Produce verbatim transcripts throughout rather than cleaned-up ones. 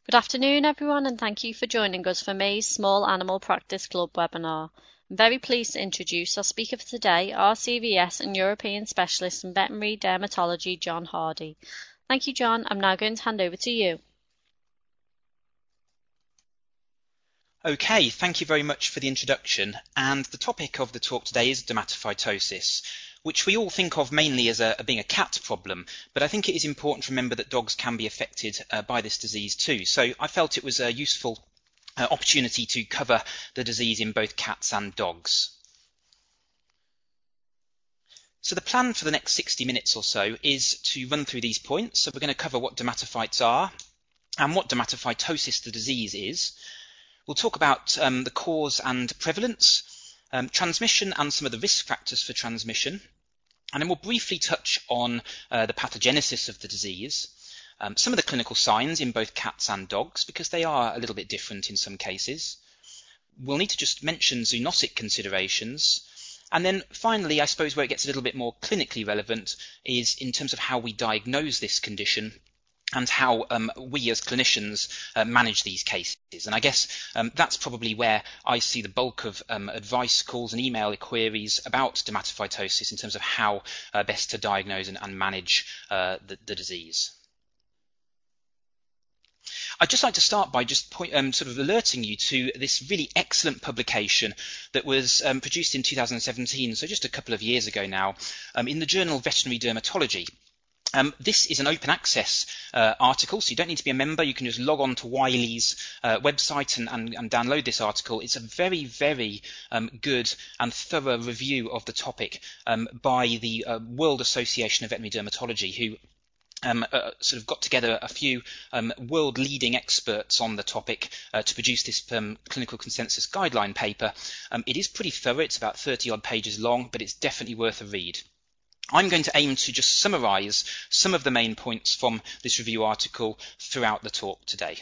Good afternoon, everyone, and thank you for joining us for May's Small Animal Practice Club webinar. I'm very pleased to introduce our speaker for today, R C V S and European Specialist in Veterinary Dermatology, John Hardy. Thank you, John. I'm now going to hand over to you. Okay, thank you very much for the introduction. And the topic of the talk today is dermatophytosis, which we all think of mainly as a, being a cat problem, but I think it is important to remember that dogs can be affected uh, by this disease too. So I felt it was a useful uh, opportunity to cover the disease in both cats and dogs. So the plan for the next sixty minutes or so is to run through these points. So we're going to cover what dermatophytes are and what dermatophytosis the disease is. We'll talk about um, the cause and prevalence, um, transmission and some of the risk factors for transmission, and then we'll briefly touch on uh, the pathogenesis of the disease, um, some of the clinical signs in both cats and dogs, because they are a little bit different in some cases. We'll need to just mention zoonotic considerations, and then finally, I suppose where it gets a little bit more clinically relevant is in terms of how we diagnose this condition and how um, we as clinicians uh, manage these cases. And I guess um, that's probably where I see the bulk of um, advice, calls and email queries about dermatophytosis in terms of how uh, best to diagnose and, and manage uh, the, the disease. I'd just like to start by just point, um, sort of alerting you to this really excellent publication that was um, produced in two thousand seventeen, so just a couple of years ago now, um, in the journal Veterinary Dermatology. Um, this is an open access uh, article, so you don't need to be a member. You can just log on to Wiley's uh, website and, and, and download this article. It's a very, very um, good and thorough review of the topic um, by the uh, World Association of Veterinary Dermatology, who Um, uh, sort of got together a few um, world-leading experts on the topic uh, to produce this um, clinical consensus guideline paper. Um, it is pretty thorough. It's about thirty odd pages long, but it's definitely worth a read. I'm going to aim to just summarize some of the main points from this review article throughout the talk today.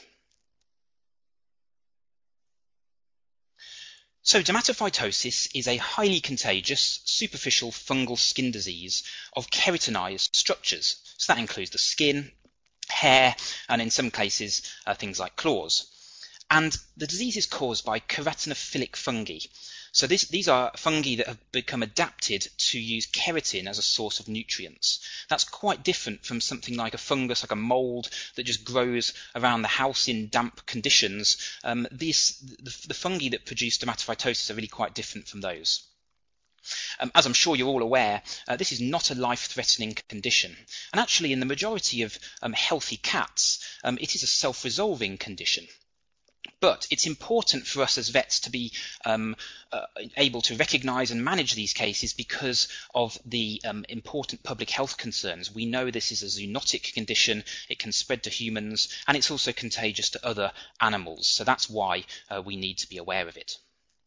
So dermatophytosis is a highly contagious, superficial fungal skin disease of keratinized structures. So that includes the skin, hair, and in some cases, uh, things like claws. And the disease is caused by keratinophilic fungi. So this, these are fungi that have become adapted to use keratin as a source of nutrients. That's quite different from something like a fungus, like a mold that just grows around the house in damp conditions. Um, these, the, the fungi that produce dermatophytosis are really quite different from those. Um, as I'm sure you're all aware, uh, this is not a life-threatening condition. And actually, in the majority of um, healthy cats, um, it is a self-resolving condition. But it's important for us as vets to be um, uh, able to recognize and manage these cases because of the um, important public health concerns. We know this is a zoonotic condition, it can spread to humans, and it's also contagious to other animals. So that's why uh, we need to be aware of it.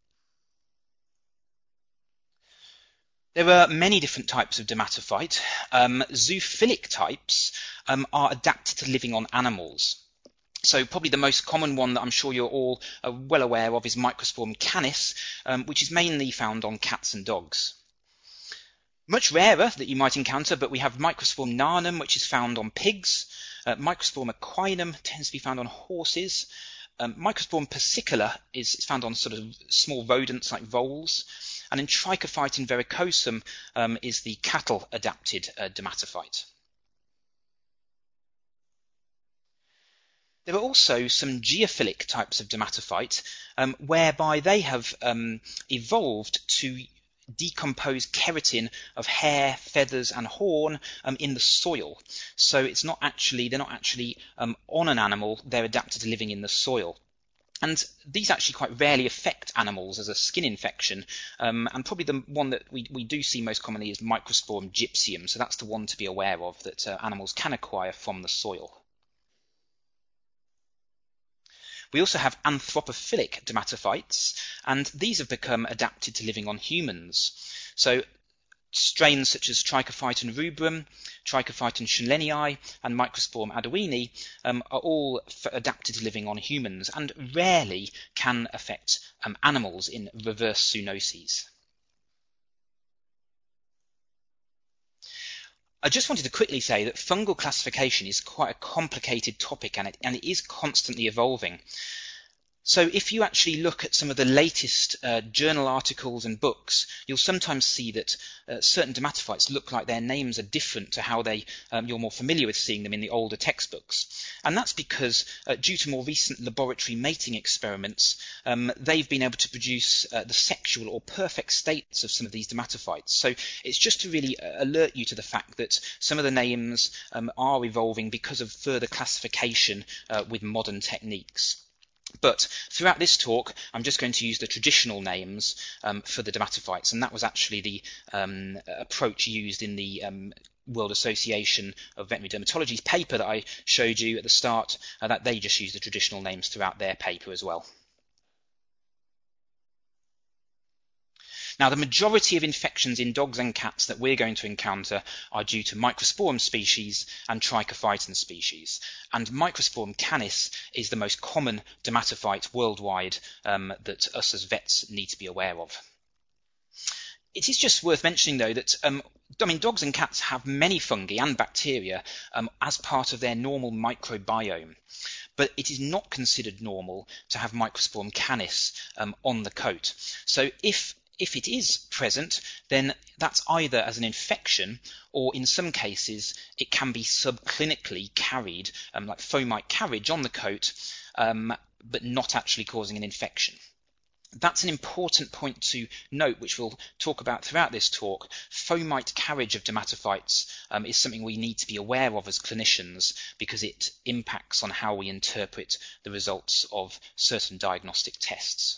There are many different types of dermatophyte. Um, zoophilic types um, are adapted to living on animals. So probably the most common one that I'm sure you're all uh, well aware of is Microsporum canis, um, which is mainly found on cats and dogs. Much rarer that you might encounter, but we have Microsporum nanum, which is found on pigs. Uh, Microsporum equinum tends to be found on horses. Um, Microsporum persicula is, is found on sort of small rodents like voles. And then Trichophyton verrucosum um, is the cattle-adapted uh, dermatophyte. There are also some geophilic types of dermatophyte um, whereby they have um, evolved to decompose keratin of hair, feathers and horn um, in the soil. So it's not actually, they're not actually um, on an animal, they're adapted to living in the soil. And these actually quite rarely affect animals as a skin infection, um, and probably the one that we, we do see most commonly is Microsporum gypsum, so that's the one to be aware of that uh, animals can acquire from the soil. We also have anthropophilic dermatophytes, and these have become adapted to living on humans. So strains such as Trichophyton rubrum, Trichophyton schlenii, and Microsporum adowini um, are all adapted to living on humans and rarely can affect um, animals in reverse zoonoses. I just wanted to quickly say that fungal classification is quite a complicated topic, and it, and it is constantly evolving. So if you actually look at some of the latest uh, journal articles and books, you'll sometimes see that uh, certain dermatophytes look like their names are different to how they um, you're more familiar with seeing them in the older textbooks. And that's because uh, due to more recent laboratory mating experiments, um, they've been able to produce uh, the sexual or perfect states of some of these dermatophytes. So it's just to really uh, alert you to the fact that some of the names um, are evolving because of further classification uh, with modern techniques. But throughout this talk, I'm just going to use the traditional names um, for the dermatophytes, and that was actually the um, approach used in the um, World Association of Veterinary Dermatology's paper that I showed you at the start, uh, that they just use the traditional names throughout their paper as well. Now, the majority of infections in dogs and cats that we're going to encounter are due to Microsporum species and Trichophyton species. And Microsporum canis is the most common dermatophyte worldwide um, that us as vets need to be aware of. It is just worth mentioning, though, that um, I mean, dogs and cats have many fungi and bacteria um, as part of their normal microbiome. But it is not considered normal to have Microsporum canis um, on the coat. So if If it is present, then that's either as an infection, or in some cases it can be subclinically carried, um, like fomite carriage on the coat, um, but not actually causing an infection. That's an important point to note, which we'll talk about throughout this talk. Fomite carriage of dermatophytes um, is something we need to be aware of as clinicians, because it impacts on how we interpret the results of certain diagnostic tests.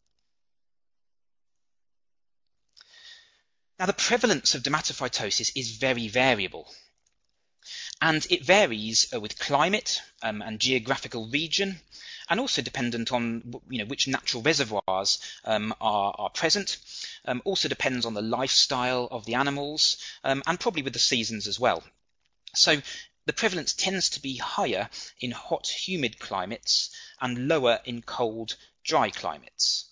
Now, the prevalence of dermatophytosis is very variable, and it varies uh, with climate um, and geographical region, and also dependent on you know, which natural reservoirs um, are, are present. Um, also depends on the lifestyle of the animals, um, and probably with the seasons as well. So the prevalence tends to be higher in hot, humid climates and lower in cold, dry climates.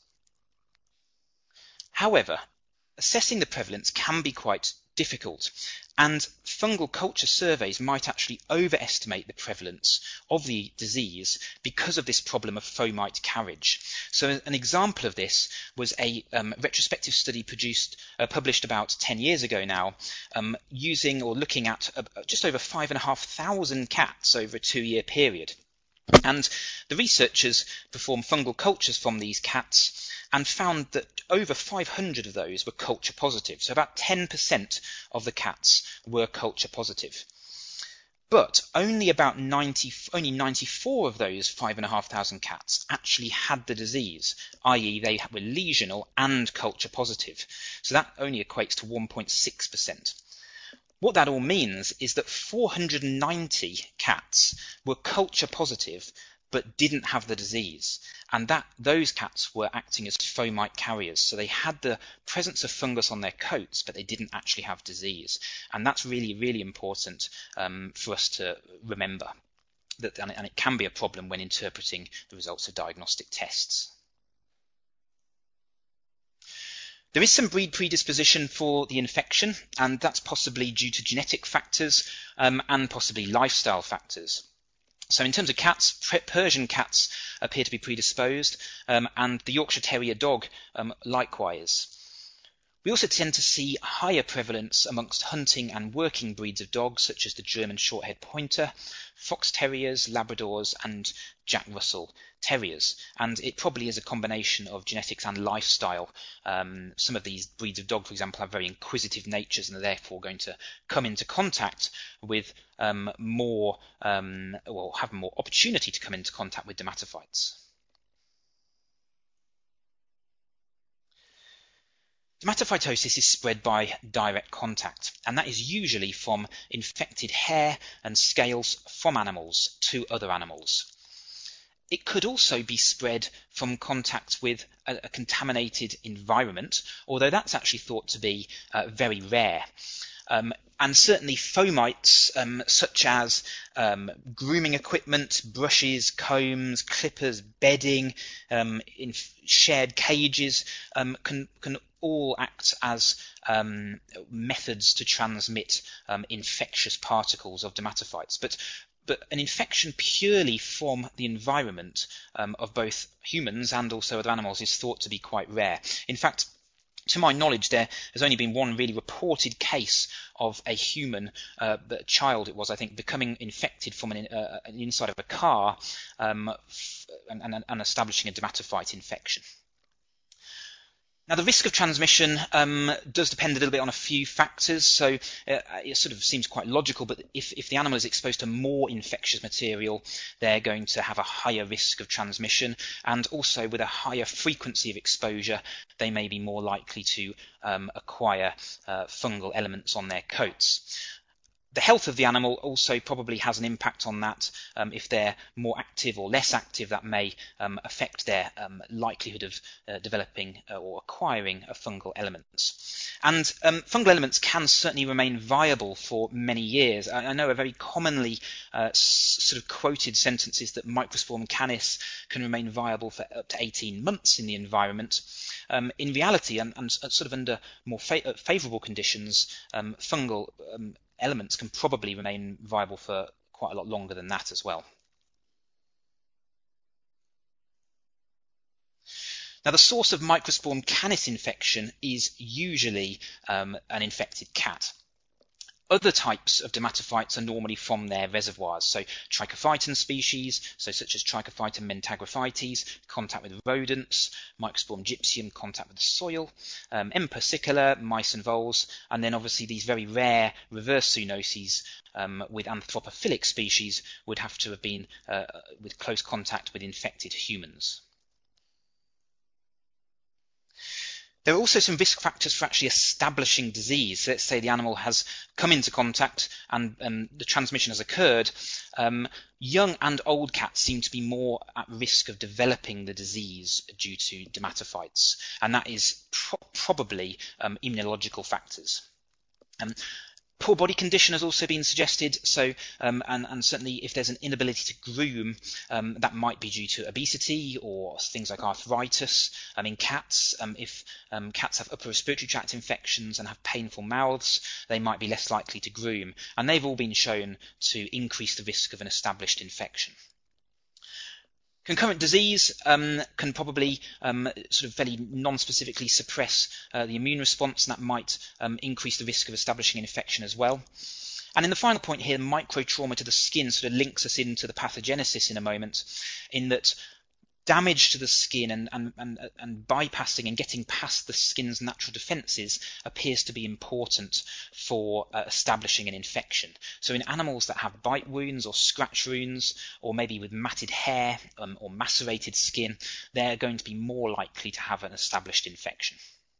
However, assessing the prevalence can be quite difficult, and fungal culture surveys might actually overestimate the prevalence of the disease because of this problem of fomite carriage. So an example of this was a um, retrospective study produced, uh, published about ten years ago now, um, using or looking at uh, just over five and a half thousand cats over a two-year period. And the researchers performed fungal cultures from these cats and found that over five hundred of those were culture positive. So about ten percent of the cats were culture positive. But only about ninety, only ninety-four of those five and a half thousand cats actually had the disease, that is they were lesional and culture positive. So that only equates to one point six percent. What that all means is that four hundred ninety cats were culture positive but didn't have the disease, and that those cats were acting as fomite carriers. So they had the presence of fungus on their coats, but they didn't actually have disease. And that's really, really important um, for us to remember, that, and, and it can be a problem when interpreting the results of diagnostic tests. There is some breed predisposition for the infection, and that's possibly due to genetic factors um, and possibly lifestyle factors. So in terms of cats, Persian cats appear to be predisposed, um, and the Yorkshire Terrier dog um, likewise. We also tend to see higher prevalence amongst hunting and working breeds of dogs, such as the German Shorthair Pointer, Fox Terriers, Labradors, and Jack Russell Terriers. And it probably is a combination of genetics and lifestyle. Um, some of these breeds of dog, for example, have very inquisitive natures and are therefore going to come into contact with um, more, um, well, have more opportunity to come into contact with dermatophytes. Dermatophytosis is spread by direct contact, and that is usually from infected hair and scales from animals to other animals. It could also be spread from contact with a, a contaminated environment, although that's actually thought to be uh, very rare. Um, and certainly fomites um, such as um, grooming equipment, brushes, combs, clippers, bedding, um, in shared cages um, can, can all act as um, methods to transmit um, infectious particles of dermatophytes. But But an infection purely from the environment um, of both humans and also other animals is thought to be quite rare. In fact, to my knowledge, there has only been one really reported case of a human, uh, a child it was, I think, becoming infected from an, uh, an inside of a car um, and, and, and establishing a dermatophyte infection. Now, the risk of transmission um, does depend a little bit on a few factors, so uh, it sort of seems quite logical, but if, if the animal is exposed to more infectious material, they're going to have a higher risk of transmission, and also with a higher frequency of exposure, they may be more likely to um, acquire uh, fungal elements on their coats. The health of the animal also probably has an impact on that. Um, if they're more active or less active, that may um, affect their um, likelihood of uh, developing uh, or acquiring uh, fungal elements. And um, fungal elements can certainly remain viable for many years. I, I know a very commonly uh, s- sort of quoted sentence is that Microsporum canis can remain viable for up to eighteen months in the environment. Um, in reality, and, and sort of under more fa- favourable conditions, um, fungal um, elements can probably remain viable for quite a lot longer than that as well. Now, the source of Microsporum canis infection is usually um, an infected cat. Other types of dermatophytes are normally from their reservoirs, so trichophyton species, so such as Trichophyton mentagrophytes, contact with rodents, Microsporum gypsum, contact with the soil, um, M. persicula, mice and voles, and then obviously these very rare reverse zoonoses um, with anthropophilic species would have to have been uh, with close contact with infected humans. There are also some risk factors for actually establishing disease. So let's say the animal has come into contact and um, the transmission has occurred. Um, young and old cats seem to be more at risk of developing the disease due to dermatophytes, and that is pro- probably um, immunological factors. Um, Poor body condition has also been suggested, so um, and, and certainly if there's an inability to groom, um, that might be due to obesity or things like arthritis. Um, in cats, um, if um, cats have upper respiratory tract infections and have painful mouths, they might be less likely to groom, and they've all been shown to increase the risk of an established infection. Concurrent disease um, can probably um, sort of fairly non-specifically suppress uh, the immune response, and that might um, increase the risk of establishing an infection as well. And in the final point here, microtrauma to the skin sort of links us into the pathogenesis in a moment, in that damage to the skin and, and, and, and bypassing and getting past the skin's natural defences appears to be important for uh, establishing an infection. So in animals that have bite wounds or scratch wounds, or maybe with matted hair um, or macerated skin, they're going to be more likely to have an established infection.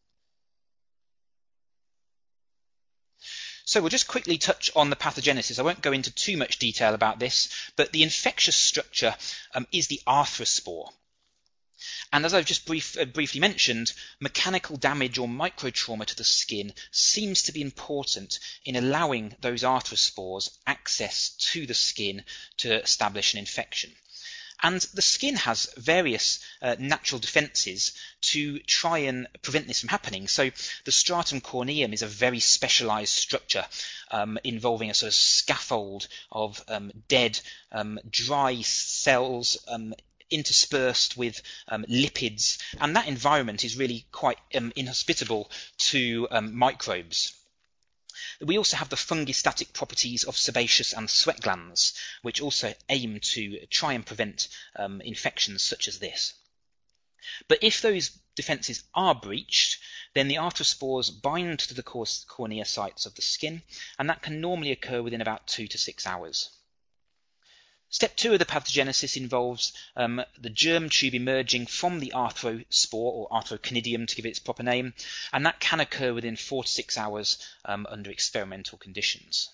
So we'll just quickly touch on the pathogenesis. I won't go into too much detail about this, but the infectious structure um, is the arthrospore. And as I've just brief, uh, briefly mentioned, mechanical damage or microtrauma to the skin seems to be important in allowing those arthrospores access to the skin to establish an infection. And the skin has various uh, natural defences to try and prevent this from happening. So the stratum corneum is a very specialised structure um, involving a sort of scaffold of um, dead, um, dry cells um, interspersed with um, lipids. And that environment is really quite um, inhospitable to um, microbes. We also have the fungistatic properties of sebaceous and sweat glands, which also aim to try and prevent um, infections such as this. But if those defences are breached, then the arthrospores bind to the cornea sites of the skin, and that can normally occur within about two to six hours. Step two of the pathogenesis involves um, the germ tube emerging from the arthrospore, or arthroconidium to give it its proper name, and that can occur within four to six hours um, under experimental conditions.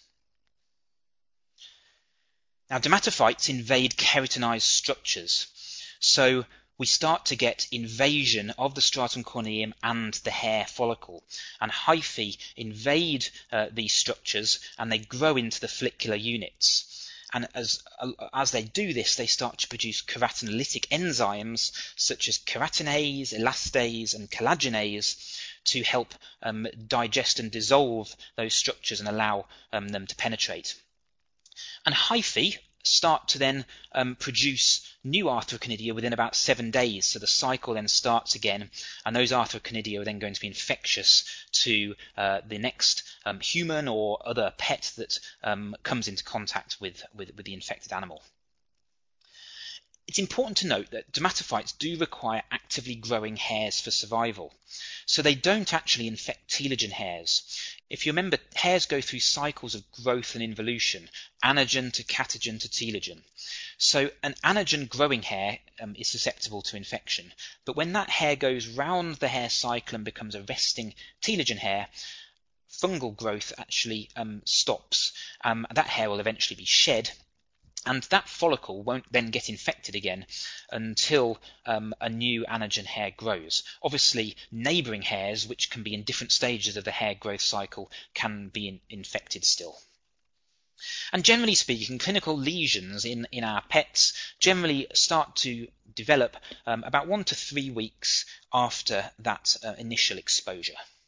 Now, dermatophytes invade keratinized structures, so we start to get invasion of the stratum corneum and the hair follicle, and hyphae invade uh, these structures and they grow into the follicular units. And as, as they do this, they start to produce keratinolytic enzymes such as keratinase, elastase, and collagenase to help um, digest and dissolve those structures and allow um, them to penetrate. And hyphae start to then um, produce new arthrochonidia within about seven days. So the cycle then starts again, and those arthrochonidia are then going to be infectious to uh, the next um, human or other pet that um, comes into contact with, with, with the infected animal. It's important to note that dermatophytes do require actively growing hairs for survival. So they don't actually infect telogen hairs. If you remember, hairs go through cycles of growth and involution, anagen to catagen to telogen. So an anagen growing hair um, is susceptible to infection. But when that hair goes round the hair cycle and becomes a resting telogen hair, fungal growth actually um, stops. Um, that hair will eventually be shed, and that follicle won't then get infected again until um, a new anagen hair grows. Obviously, neighbouring hairs, which can be in different stages of the hair growth cycle, can be in, infected still. And generally speaking, clinical lesions in, in our pets generally start to develop um, about one to three weeks after that uh, initial exposure.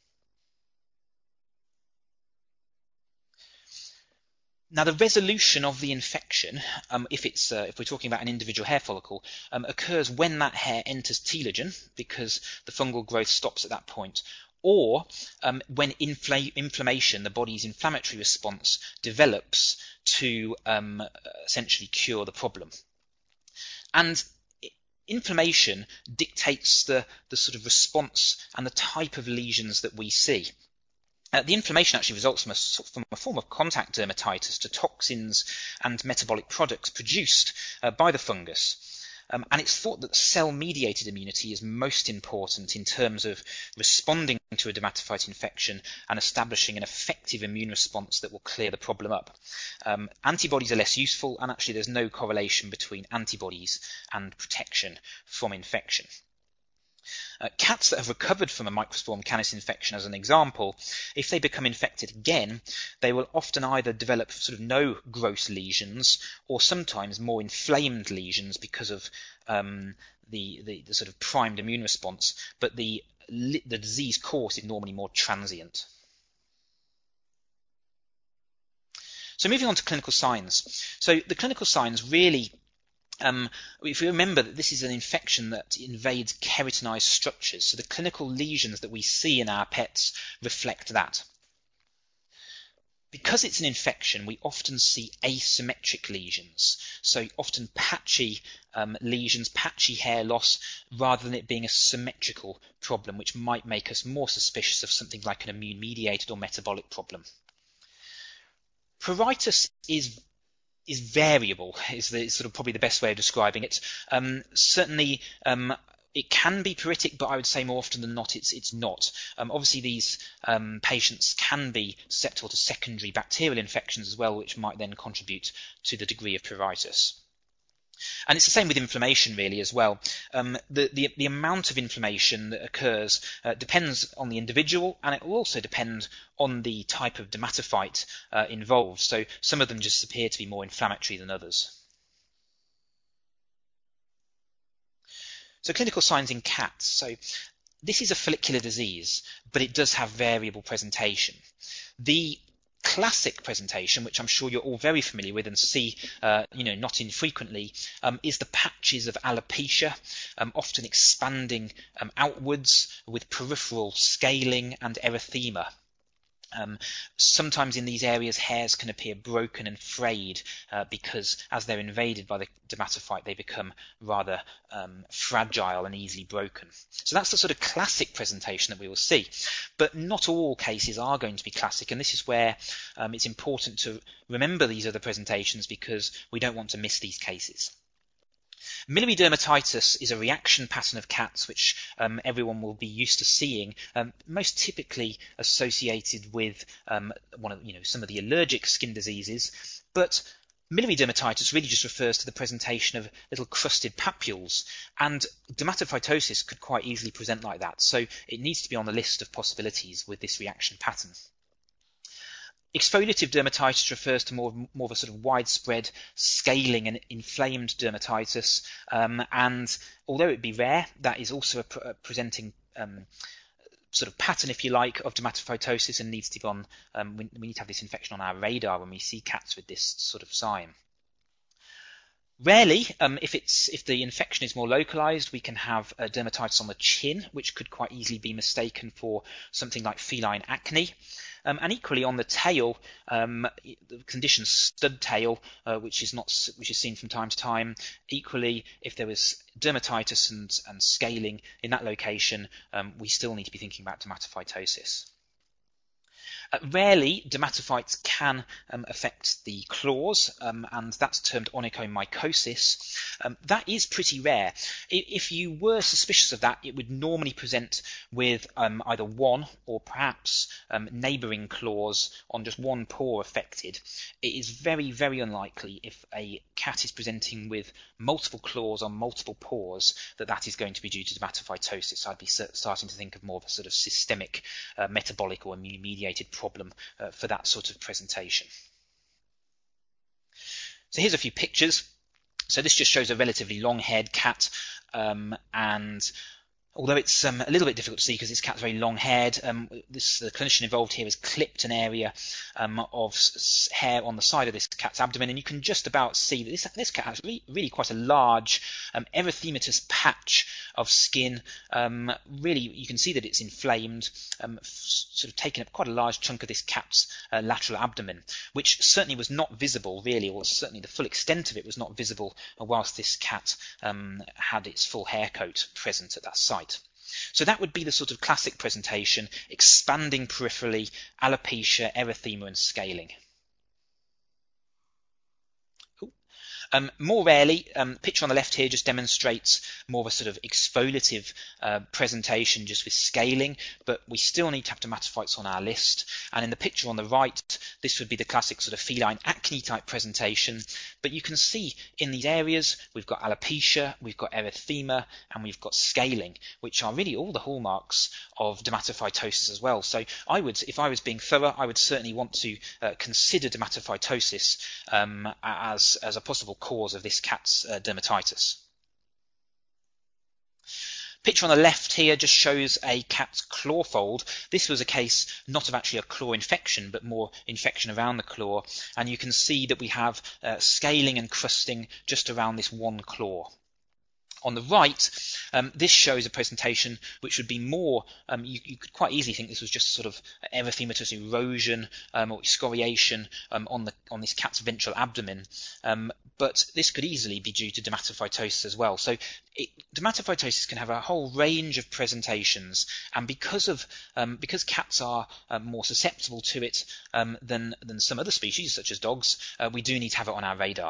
Now, the resolution of the infection, um, if it's uh, if we're talking about an individual hair follicle, um, occurs when that hair enters telogen, because the fungal growth stops at that point, or um, when infl inflammation, the body's inflammatory response, develops to um, essentially cure the problem. And inflammation dictates the, the sort of response and the type of lesions that we see. Uh, the inflammation actually results from a, from a form of contact dermatitis to toxins and metabolic products produced uh, by the fungus. Um, and it's thought that cell-mediated immunity is most important in terms of responding to a dermatophyte infection and establishing an effective immune response that will clear the problem up. Um, antibodies are less useful, and actually there's no correlation between antibodies and protection from infection. Uh, cats that have recovered from a microsporum canis infection, as an example, if they become infected again, they will often either develop sort of no gross lesions or sometimes more inflamed lesions because of um, the, the, the sort of primed immune response, but the, the disease course is normally more transient. So moving on to clinical signs. So the clinical signs really Um, if we remember that this is an infection that invades keratinized structures, so the clinical lesions that we see in our pets reflect that. Because it's an infection, we often see asymmetric lesions, so often patchy um, lesions, patchy hair loss, rather than it being a symmetrical problem, which might make us more suspicious of something like an immune-mediated or metabolic problem. Pruritus is is variable, is, the, is sort of probably the best way of describing it. Um, certainly, um, it can be pruritic, but I would say more often than not, it's it's not. Um, obviously, these um, patients can be susceptible to secondary bacterial infections as well, which might then contribute to the degree of pruritus. And it's the same with inflammation really as well. Um, the, the, the amount of inflammation that occurs uh, depends on the individual, and it will also depend on the type of dermatophyte uh, involved. So some of them just appear to be more inflammatory than others. So clinical signs in cats. So this is a follicular disease, but it does have variable presentation. The classic presentation, which I'm sure you're all very familiar with and see uh, you know, not infrequently, um, is the patches of alopecia, um, often expanding um, outwards with peripheral scaling and erythema. Um, sometimes in these areas hairs can appear broken and frayed uh, because as they're invaded by the dermatophyte they become rather um, fragile and easily broken. So that's the sort of classic presentation that we will see. But not all cases are going to be classic, and this is where um, it's important to remember these other presentations because we don't want to miss these cases. Miliary dermatitis is a reaction pattern of cats which um, everyone will be used to seeing, um, most typically associated with um, one of, you know, some of the allergic skin diseases. But miliary dermatitis really just refers to the presentation of little crusted papules, and dermatophytosis could quite easily present like that. So it needs to be on the list of possibilities with this reaction pattern. Exfoliative dermatitis refers to more, more of a sort of widespread scaling and inflamed dermatitis, um, and although it be rare, that is also a, pr a presenting um, sort of pattern, if you like, of dermatophytosis and needs to be on, um, we, we need to have this infection on our radar when we see cats with this sort of sign. Rarely, um, if it's if the infection is more localized, we can have a dermatitis on the chin, which could quite easily be mistaken for something like feline acne. Um, and equally on the tail, um, the condition stud tail, uh, which is not which is seen from time to time. Equally, if there was dermatitis and, and scaling in that location, um, we still need to be thinking about dermatophytosis. Uh, rarely, dermatophytes can um, affect the claws, um, and that's termed onychomycosis. Um, that is pretty rare. If you were suspicious of that, it would normally present with um, either one or perhaps um, neighbouring claws on just one paw affected. It is very, very unlikely if a cat is presenting with multiple claws on multiple paws that that is going to be due to dermatophytosis. I'd be starting to think of more of a sort of systemic uh, metabolic or immune-mediated problem uh, for that sort of presentation. So here's a few pictures. So this just shows a relatively long-haired cat, um, and although it's um, a little bit difficult to see because this cat's very long-haired, um, this the clinician involved here has clipped an area um, of s hair on the side of this cat's abdomen, and you can just about see that this, this cat has really, really quite a large um, erythematous patch of skin. Um, really, you can see that it's inflamed, um, sort of taking up quite a large chunk of this cat's uh, lateral abdomen, which certainly was not visible, really, or certainly the full extent of it was not visible whilst this cat um, had its full hair coat present at that site. So that would be the sort of classic presentation: expanding peripherally, alopecia, erythema, and scaling. Um, more rarely, um, the picture on the left here just demonstrates more of a sort of exfoliative uh, presentation just with scaling, but we still need to have dermatophytes on our list. And in the picture on the right, this would be the classic sort of feline acne type presentation. But you can see in these areas, we've got alopecia, we've got erythema, and we've got scaling, which are really all the hallmarks of dermatophytosis as well. So I would, if I was being thorough, I would certainly want to uh, consider dermatophytosis um, as, as a possible cause of this cat's uh, dermatitis. Picture on the left here just shows a cat's claw fold. This was a case not of actually a claw infection, but more infection around the claw. And you can see that we have uh, scaling and crusting just around this one claw. On the right, um, this shows a presentation which would be more, um, you, you could quite easily think this was just sort of erythematous erosion um, or excoriation um, on the on this cat's ventral abdomen, um, but this could easily be due to dermatophytosis as well. So it, dermatophytosis can have a whole range of presentations, and because of um, because cats are uh, more susceptible to it um, than than some other species such as dogs, uh, we do need to have it on our radar.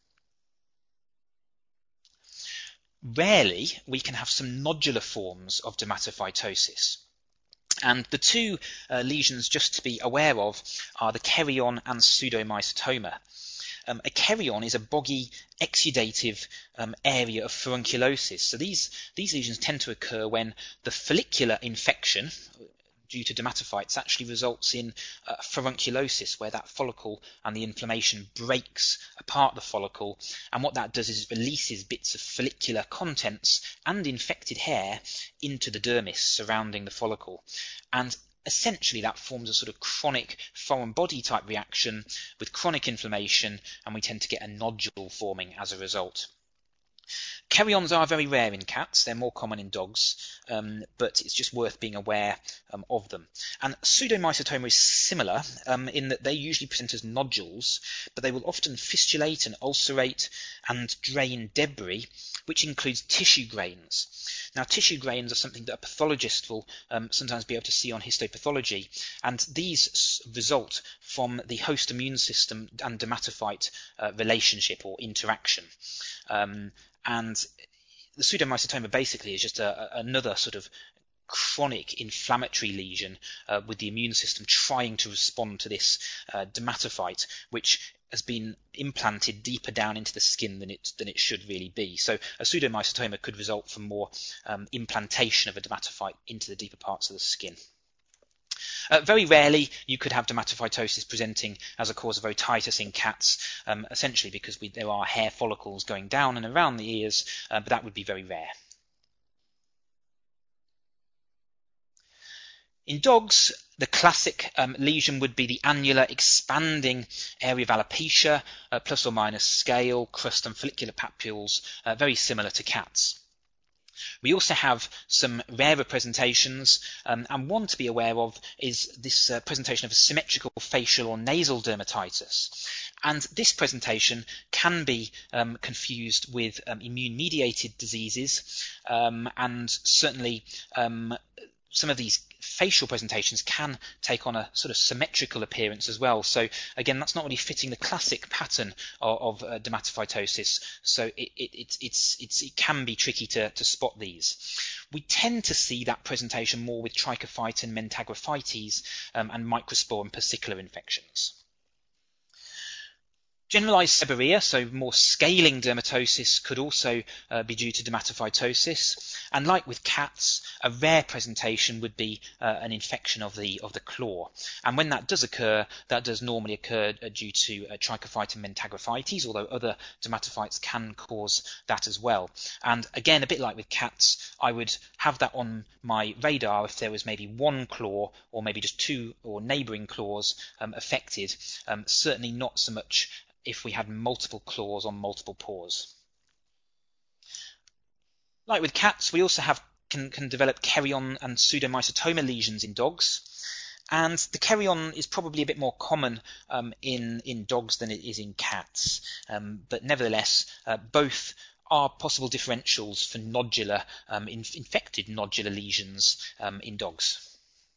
Rarely, we can have some nodular forms of dermatophytosis. And the two uh, lesions just to be aware of are the cherion and pseudomycetoma. Um, a cherion is a boggy, exudative um, area of furunculosis. So these, these lesions tend to occur when the follicular infection due to dermatophytes actually results in uh, furunculosis, where that follicle and the inflammation breaks apart the follicle, and what that does is it releases bits of follicular contents and infected hair into the dermis surrounding the follicle, and essentially that forms a sort of chronic foreign body type reaction with chronic inflammation, and we tend to get a nodule forming as a result. Cherions are very rare in cats, they're more common in dogs, um, but it's just worth being aware um, of them. And pseudomycetoma is similar um, in that they usually present as nodules, but they will often fistulate and ulcerate and drain debris, which includes tissue grains. Now, tissue grains are something that a pathologist will um, sometimes be able to see on histopathology, and these result from the host immune system and dermatophyte uh, relationship or interaction. Um, and the pseudomycetoma basically is just a, a, another sort of chronic inflammatory lesion uh, with the immune system trying to respond to this uh, dermatophyte, which has been implanted deeper down into the skin than it than it should really be. So a pseudomycetoma could result from more um, implantation of a dermatophyte into the deeper parts of the skin. Uh, very rarely you could have dermatophytosis presenting as a cause of otitis in cats, um, essentially because we, there are hair follicles going down and around the ears, uh, but that would be very rare. In dogs, the classic um, lesion would be the annular expanding area of alopecia, uh, plus or minus scale, crust and follicular papules, uh, very similar to cats. We also have some rarer presentations, um, and one to be aware of is this uh, presentation of a symmetrical facial or nasal dermatitis. And this presentation can be um, confused with um, immune-mediated diseases, um, and certainly um, some of these facial presentations can take on a sort of symmetrical appearance as well. So again, that's not really fitting the classic pattern of, of uh, dermatophytosis. So it, it, it, it's, it's, it can be tricky to, to spot these. We tend to see that presentation more with trichophyton, mentagrophytes, um, and microspore and persicular infections. Generalized seborrhea, so more scaling dermatosis, could also uh, be due to dermatophytosis, and like with cats, a rare presentation would be uh, an infection of the of the claw. And when that does occur, that does normally occur uh, due to uh, trichophyton mentagrophytes, although other dermatophytes can cause that as well. And again, a bit like with cats, I would have that on my radar if there was maybe one claw or maybe just two or neighbouring claws um, affected. Um, certainly not so much if we had multiple claws on multiple paws. Like with cats, we also have can, can develop Kerrion and pseudomycetoma lesions in dogs. And the Kerrion is probably a bit more common um, in, in dogs than it is in cats. Um, but nevertheless, uh, both are possible differentials for nodular, um, in, infected nodular lesions um, in dogs.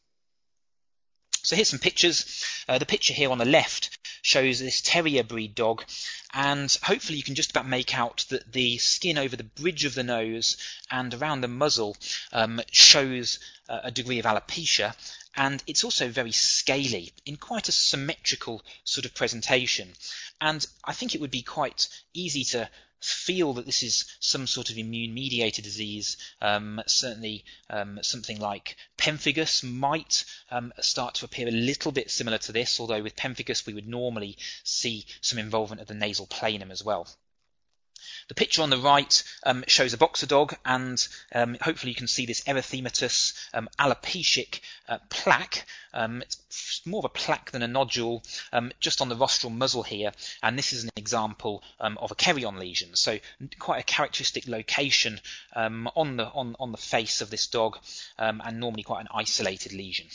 So here's some pictures. Uh, the picture here on the left shows this terrier breed dog, and hopefully you can just about make out that the skin over the bridge of the nose and around the muzzle um, shows uh, a degree of alopecia, and it's also very scaly in quite a symmetrical sort of presentation. And I think it would be quite easy to feel that this is some sort of immune-mediated disease. Um, certainly um, something like pemphigus might um, start to appear a little bit similar to this, although with pemphigus we would normally see some involvement of the nasal planum as well. The picture on the right um, shows a boxer dog, and um, hopefully you can see this erythematous um, alopecic uh, plaque. Um, it's more of a plaque than a nodule, um, just on the rostral muzzle here, and this is an example um, of a Kerrion lesion. So quite a characteristic location um, on the on on the face of this dog, um, and normally quite an isolated lesion.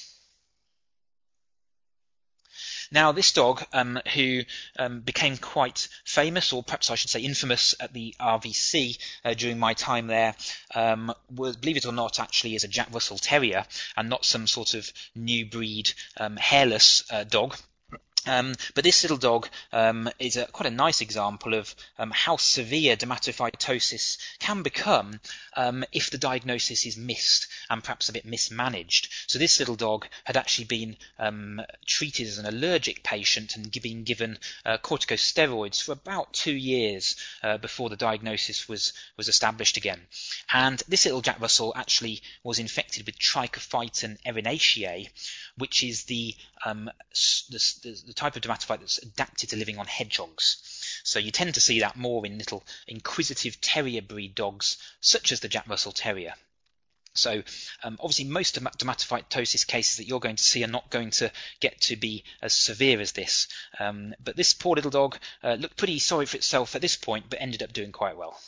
Now, this dog, um, who um, became quite famous, or perhaps I should say infamous, at the R V C uh, during my time there, um, was, believe it or not, actually is a Jack Russell Terrier and not some sort of new breed um, hairless uh, dog. Um, but this little dog um, is a, quite a nice example of um, how severe dermatophytosis can become um, if the diagnosis is missed and perhaps a bit mismanaged. So this little dog had actually been um, treated as an allergic patient and been given uh, corticosteroids for about two years uh, before the diagnosis was, was established again. And this little Jack Russell actually was infected with Trichophyton erinaceae, which is the, um, the, the, the type of dermatophyte that's adapted to living on hedgehogs. So you tend to see that more in little inquisitive terrier breed dogs, such as the Jack Russell Terrier. So um, obviously most dermatophytosis cases that you're going to see are not going to get to be as severe as this. Um, but this poor little dog uh, looked pretty sorry for itself at this point, but ended up doing quite well.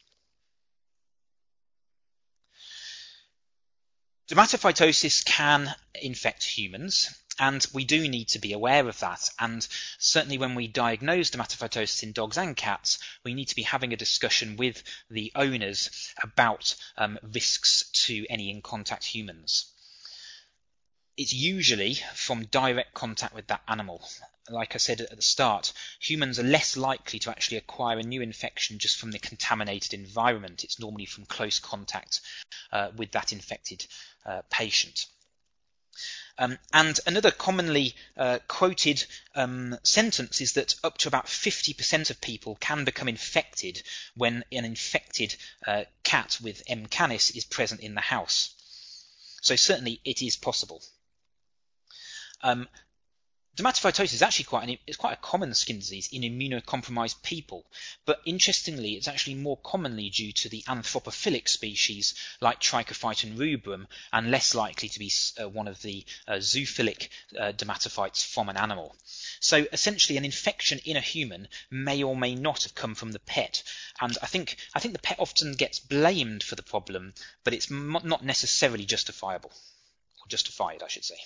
Dermatophytosis can infect humans, and we do need to be aware of that. And certainly when we diagnose dermatophytosis in dogs and cats, we need to be having a discussion with the owners about um, risks to any in-contact humans. It's usually from direct contact with that animal. Like I said at the start, humans are less likely to actually acquire a new infection just from the contaminated environment. It's normally from close contact uh, with that infected uh, patient. Um, and another commonly uh, quoted um, sentence is that up to about fifty percent of people can become infected when an infected uh, cat with M. canis is present in the house. So certainly it is possible. Um, Dermatophytosis is actually quite an, it's quite a common skin disease in immunocompromised people, but interestingly, it's actually more commonly due to the anthropophilic species like Trichophyton rubrum, and less likely to be uh, one of the uh, zoophilic uh, dermatophytes from an animal. So essentially, an infection in a human may or may not have come from the pet, and I think I think the pet often gets blamed for the problem, but it's m- not necessarily justifiable, or justified, I should say.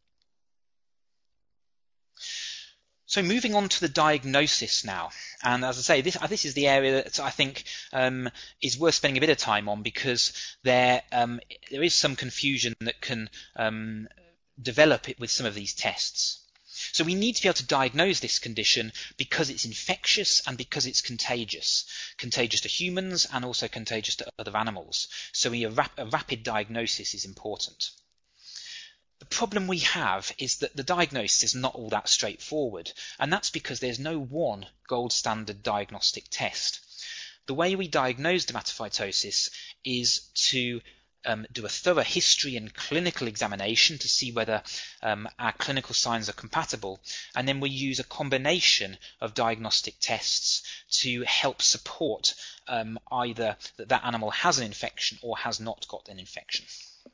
So moving on to the diagnosis now, and as I say, this this is the area that I think um, is worth spending a bit of time on, because there um, there is some confusion that can um, develop it with some of these tests. So we need to be able to diagnose this condition because it's infectious and because it's contagious, contagious to humans and also contagious to other animals. So a, rap a rapid diagnosis is important. The problem we have is that the diagnosis is not all that straightforward, and that's because there's no one gold standard diagnostic test. The way we diagnose dermatophytosis is to um, do a thorough history and clinical examination to see whether um, our clinical signs are compatible, and then we use a combination of diagnostic tests to help support um, either that that animal has an infection or has not got an infection.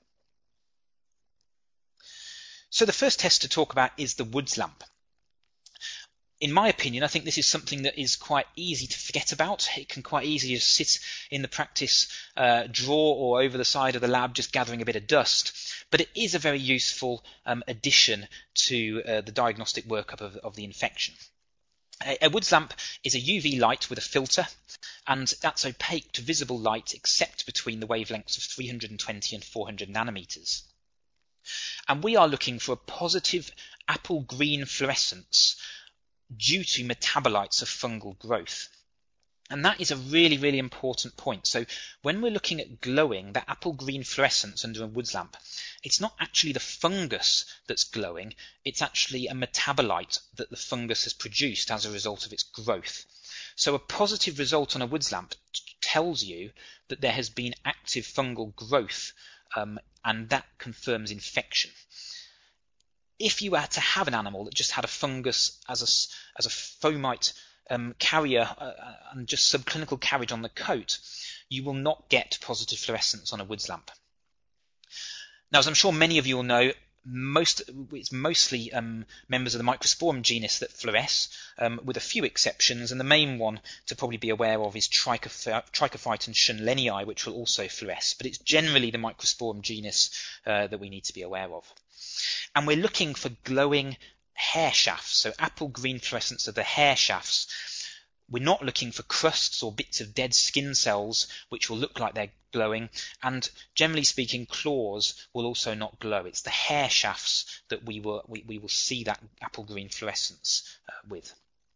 So the first test to talk about is the Woods lamp. In my opinion, I think this is something that is quite easy to forget about. It can quite easily just sit in the practice uh, drawer or over the side of the lab just gathering a bit of dust. But it is a very useful um, addition to uh, the diagnostic workup of, of the infection. A, a Woods lamp is a U V light with a filter, and that's opaque to visible light except between the wavelengths of three hundred twenty and four hundred nanometers. And we are looking for a positive apple green fluorescence due to metabolites of fungal growth. And that is a really, really important point. So when we're looking at glowing, that apple green fluorescence under a Woods lamp, it's not actually the fungus that's glowing, it's actually a metabolite that the fungus has produced as a result of its growth. So a positive result on a Woods lamp tells you that there has been active fungal growth, um, and that confirms infection. If you were to have an animal that just had a fungus as a, as a fomite um, carrier uh, and just subclinical carriage on the coat, you will not get positive fluorescence on a Woods lamp. Now, as I'm sure many of you will know, most it's mostly um, members of the Microsporum genus that fluoresce, um, with a few exceptions, and the main one to probably be aware of is Trichophyton schönleinii, which will also fluoresce, but it's generally the Microsporum genus uh, that we need to be aware of. And we're looking for glowing hair shafts, so apple green fluorescence of the hair shafts. We're not looking for crusts or bits of dead skin cells which will look like they're glowing, and generally speaking, claws will also not glow. It's the hair shafts that we will we, we will see that apple green fluorescence uh, with.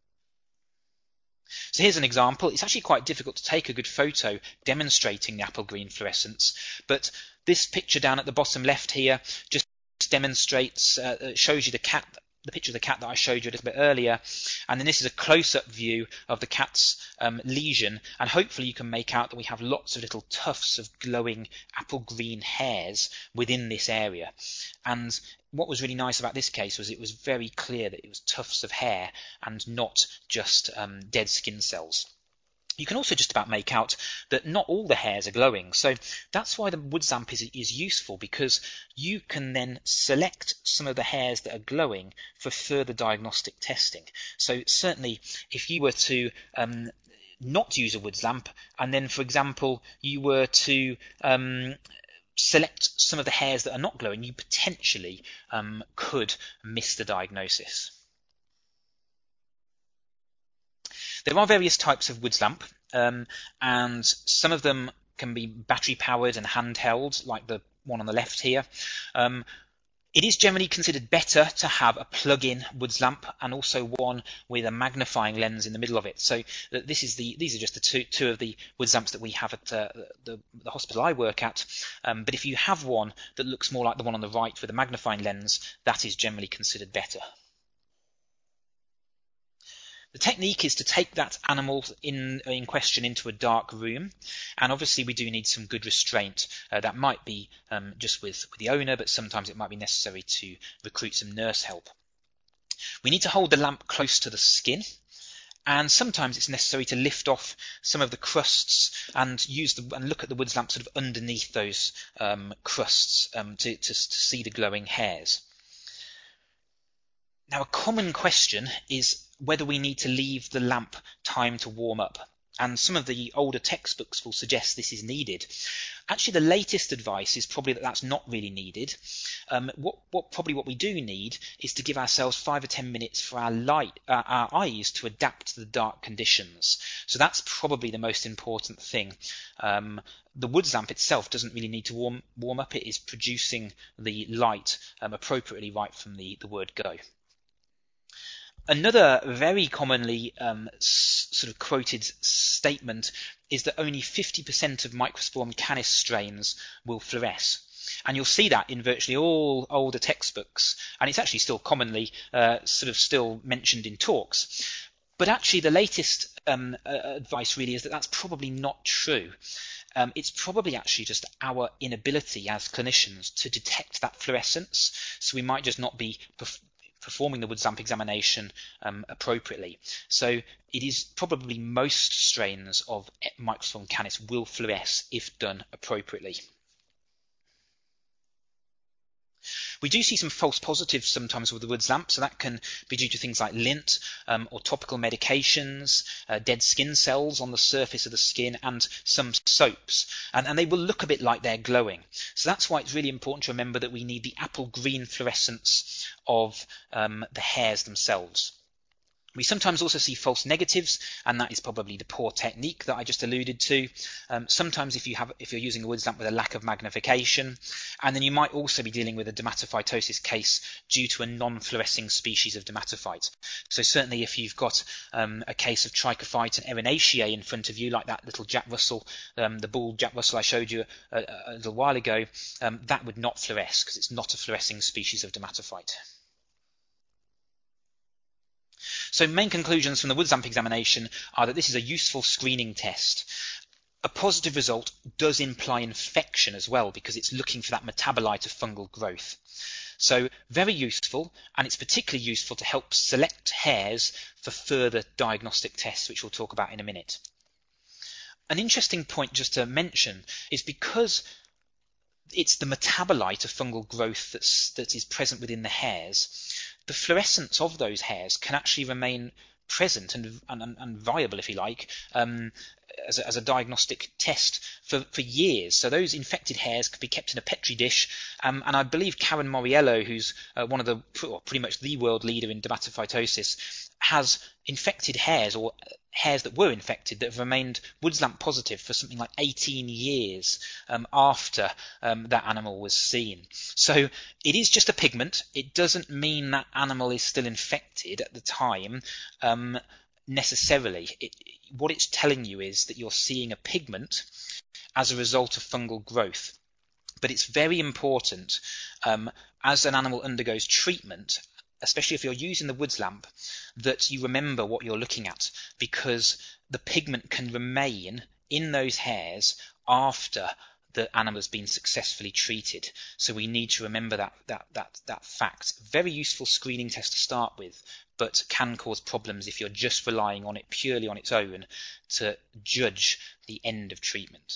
So here's an example. It's actually quite difficult to take a good photo demonstrating the apple green fluorescence, but this picture down at the bottom left here just demonstrates, uh, shows you the cat, the picture of the cat that I showed you a little bit earlier, and then this is a close-up view of the cat's um, lesion, and hopefully you can make out that we have lots of little tufts of glowing apple green hairs within this area. And what was really nice about this case was it was very clear that it was tufts of hair and not just um, dead skin cells. You can also just about make out that not all the hairs are glowing. So that's why the Woods lamp is, is useful, because you can then select some of the hairs that are glowing for further diagnostic testing. So certainly if you were to um, not use a Woods lamp, and then, for example, you were to um, select some of the hairs that are not glowing, you potentially um, could miss the diagnosis. There are various types of Woods lamp, um, and some of them can be battery powered and handheld, like the one on the left here. Um, it is generally considered better to have a plug-in Woods lamp and also one with a magnifying lens in the middle of it. So this is the these are just the two two of the Woods lamps that we have at uh, the, the hospital I work at. Um, but if you have one that looks more like the one on the right with a magnifying lens, that is generally considered better. The technique is to take that animal in, in question into a dark room, and obviously we do need some good restraint. Uh, that might be um, just with, with the owner, but sometimes it might be necessary to recruit some nurse help. We need to hold the lamp close to the skin, and sometimes it's necessary to lift off some of the crusts and use the and look at the Woods lamp sort of underneath those um, crusts um, to, to, to see the glowing hairs. Now, a common question is whether we need to leave the lamp time to warm up. And some of the older textbooks will suggest this is needed. Actually, the latest advice is probably that that's not really needed. Um, what, what probably what we do need is to give ourselves five or ten minutes for our light, uh, our eyes to adapt to the dark conditions. So that's probably the most important thing. Um, the Woods lamp itself doesn't really need to warm warm up. It is producing the light um, appropriately right from the, the word go. Another very commonly um, s- sort of quoted statement is that only fifty percent of Microsporum canis strains will fluoresce. And you'll see that in virtually all older textbooks, and it's actually still commonly uh, sort of still mentioned in talks. But actually the latest um, uh, advice really is that that's probably not true. Um, it's probably actually just our inability as clinicians to detect that fluorescence, so we might just not be perf- performing the Woods lamp examination um, appropriately. So it is probably most strains of Microsporum canis will fluoresce if done appropriately. We do see some false positives sometimes with the Woods lamp, so that can be due to things like lint um, or topical medications, uh, dead skin cells on the surface of the skin, and some soaps. And, and they will look a bit like they're glowing. So that's why it's really important to remember that we need the apple green fluorescence of um, the hairs themselves. We sometimes also see false negatives, and that is probably the poor technique that I just alluded to. Um, sometimes if, you have, if you're using a Woods lamp with a lack of magnification, and then you might also be dealing with a dermatophytosis case due to a non-fluorescing species of dermatophyte. So certainly if you've got um, a case of trichophyte and Erinacea in front of you, like that little Jack Russell, um, the bull Jack Russell I showed you a, a little while ago, um, that would not fluoresce because it's not a fluorescing species of dermatophyte. So main conclusions from the Woods lamp examination are that this is a useful screening test. A positive result does imply infection as well because it's looking for that metabolite of fungal growth. So very useful, and it's particularly useful to help select hairs for further diagnostic tests, which we'll talk about in a minute. An interesting point just to mention is because it's the metabolite of fungal growth that's, that is present within the hairs, the fluorescence of those hairs can actually remain present and, and, and viable, if you like, um, as, a, as a diagnostic test for, for years. So those infected hairs could be kept in a petri dish, um, and I believe Karen Moriello, who's uh, one of the, or pretty much the world leader in dermatophytosis, has infected hairs or hairs that were infected that have remained Woods lamp positive for something like eighteen years um, after um, that animal was seen. So it is just a pigment. It doesn't mean that animal is still infected at the time um, necessarily. It, what it's telling you is that you're seeing a pigment as a result of fungal growth. But it's very important um, as an animal undergoes treatment, especially if you're using the Woods lamp, that you remember what you're looking at, because the pigment can remain in those hairs after the animal has been successfully treated. So we need to remember that that that that fact. Very useful screening test to start with, but can cause problems if you're just relying on it purely on its own to judge the end of treatment.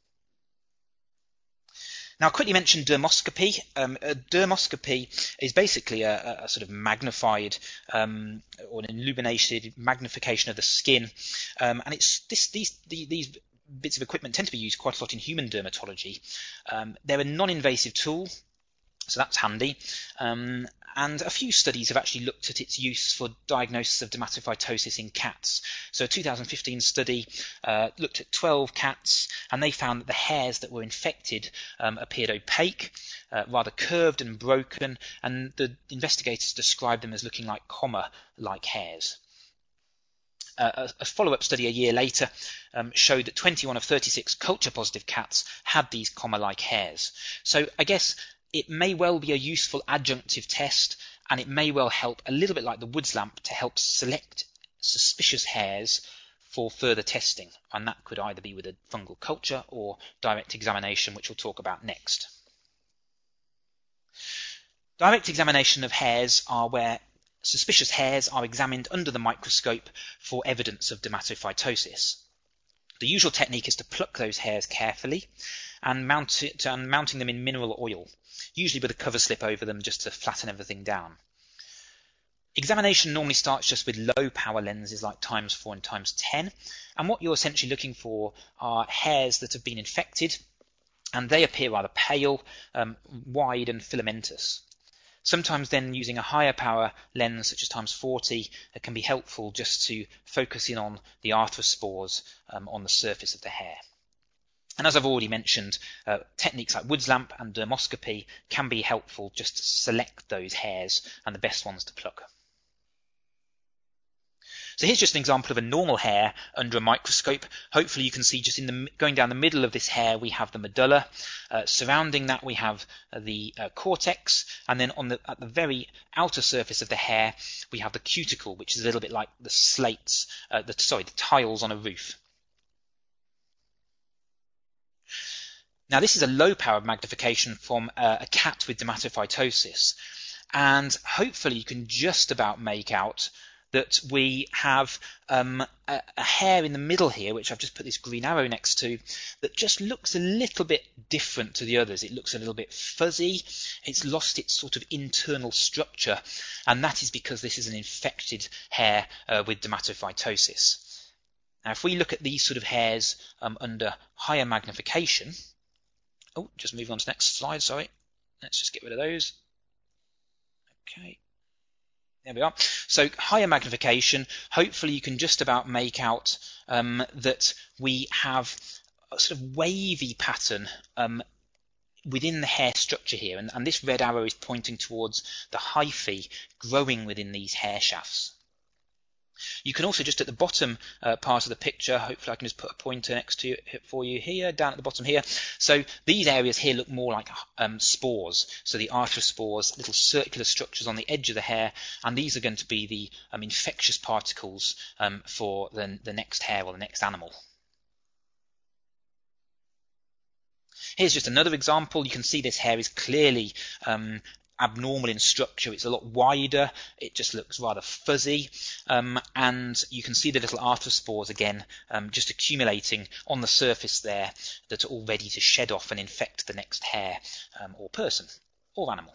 Now, I'll quickly mention dermoscopy. Um, a dermoscopy is basically a, a sort of magnified um, or an illuminated magnification of the skin, um, and it's this, these these bits of equipment tend to be used quite a lot in human dermatology. Um, they're a non-invasive tool, so that's handy. Um, and a few studies have actually looked at its use for diagnosis of dermatophytosis in cats. So a two thousand fifteen study uh, looked at twelve cats, and they found that the hairs that were infected um, appeared opaque, uh, rather curved and broken, and the investigators described them as looking like comma-like hairs. Uh, a, a follow-up study a year later um, showed that twenty-one of thirty-six culture-positive cats had these comma-like hairs. So I guess it may well be a useful adjunctive test, and it may well help, a little bit like the Woods lamp, to help select suspicious hairs for further testing, and that could either be with a fungal culture or direct examination, which we'll talk about next. Direct examination of hairs are where suspicious hairs are examined under the microscope for evidence of dermatophytosis. The usual technique is to pluck those hairs carefully and mount it, and mounting them in mineral oil, usually with a cover slip over them just to flatten everything down. Examination normally starts just with low power lenses like times four and times ten, and what you're essentially looking for are hairs that have been infected, and they appear rather pale, um, wide and filamentous. Sometimes then using a higher power lens such as times forty uh, can be helpful just to focus in on the arthrospores um, on the surface of the hair. And as I've already mentioned, uh, techniques like Wood's lamp and dermoscopy can be helpful just to select those hairs and the best ones to pluck. So here's just an example of a normal hair under a microscope. Hopefully you can see just in the going down the middle of this hair we have the medulla. Uh, surrounding that we have uh, the uh, cortex, and then on the at the very outer surface of the hair we have the cuticle, which is a little bit like the slates, uh, the sorry, the tiles on a roof. Now this is a low power magnification from uh, a cat with dermatophytosis, and hopefully you can just about make out that we have um, a, a hair in the middle here, which I've just put this green arrow next to, that just looks a little bit different to the others. It looks a little bit fuzzy. It's lost its sort of internal structure, and that is because this is an infected hair uh, with dermatophytosis. Now, if we look at these sort of hairs um, under higher magnification, oh, just move on to the next slide, sorry. Let's just get rid of those. Okay. There we are. So higher magnification, hopefully you can just about make out um, that we have a sort of wavy pattern um, within the hair structure here. And, and this red arrow is pointing towards the hyphae growing within these hair shafts. You can also just at the bottom uh, part of the picture, hopefully I can just put a pointer next to it for you here, down at the bottom here. So these areas here look more like um, spores. So the arthrospores, little circular structures on the edge of the hair, and these are going to be the um, infectious particles um, for the, the next hair or the next animal. Here's just another example. You can see this hair is clearly um, abnormal in structure. It's a lot wider, it just looks rather fuzzy, um, and you can see the little arthrospores again um, just accumulating on the surface there that are all ready to shed off and infect the next hair um, or person or animal.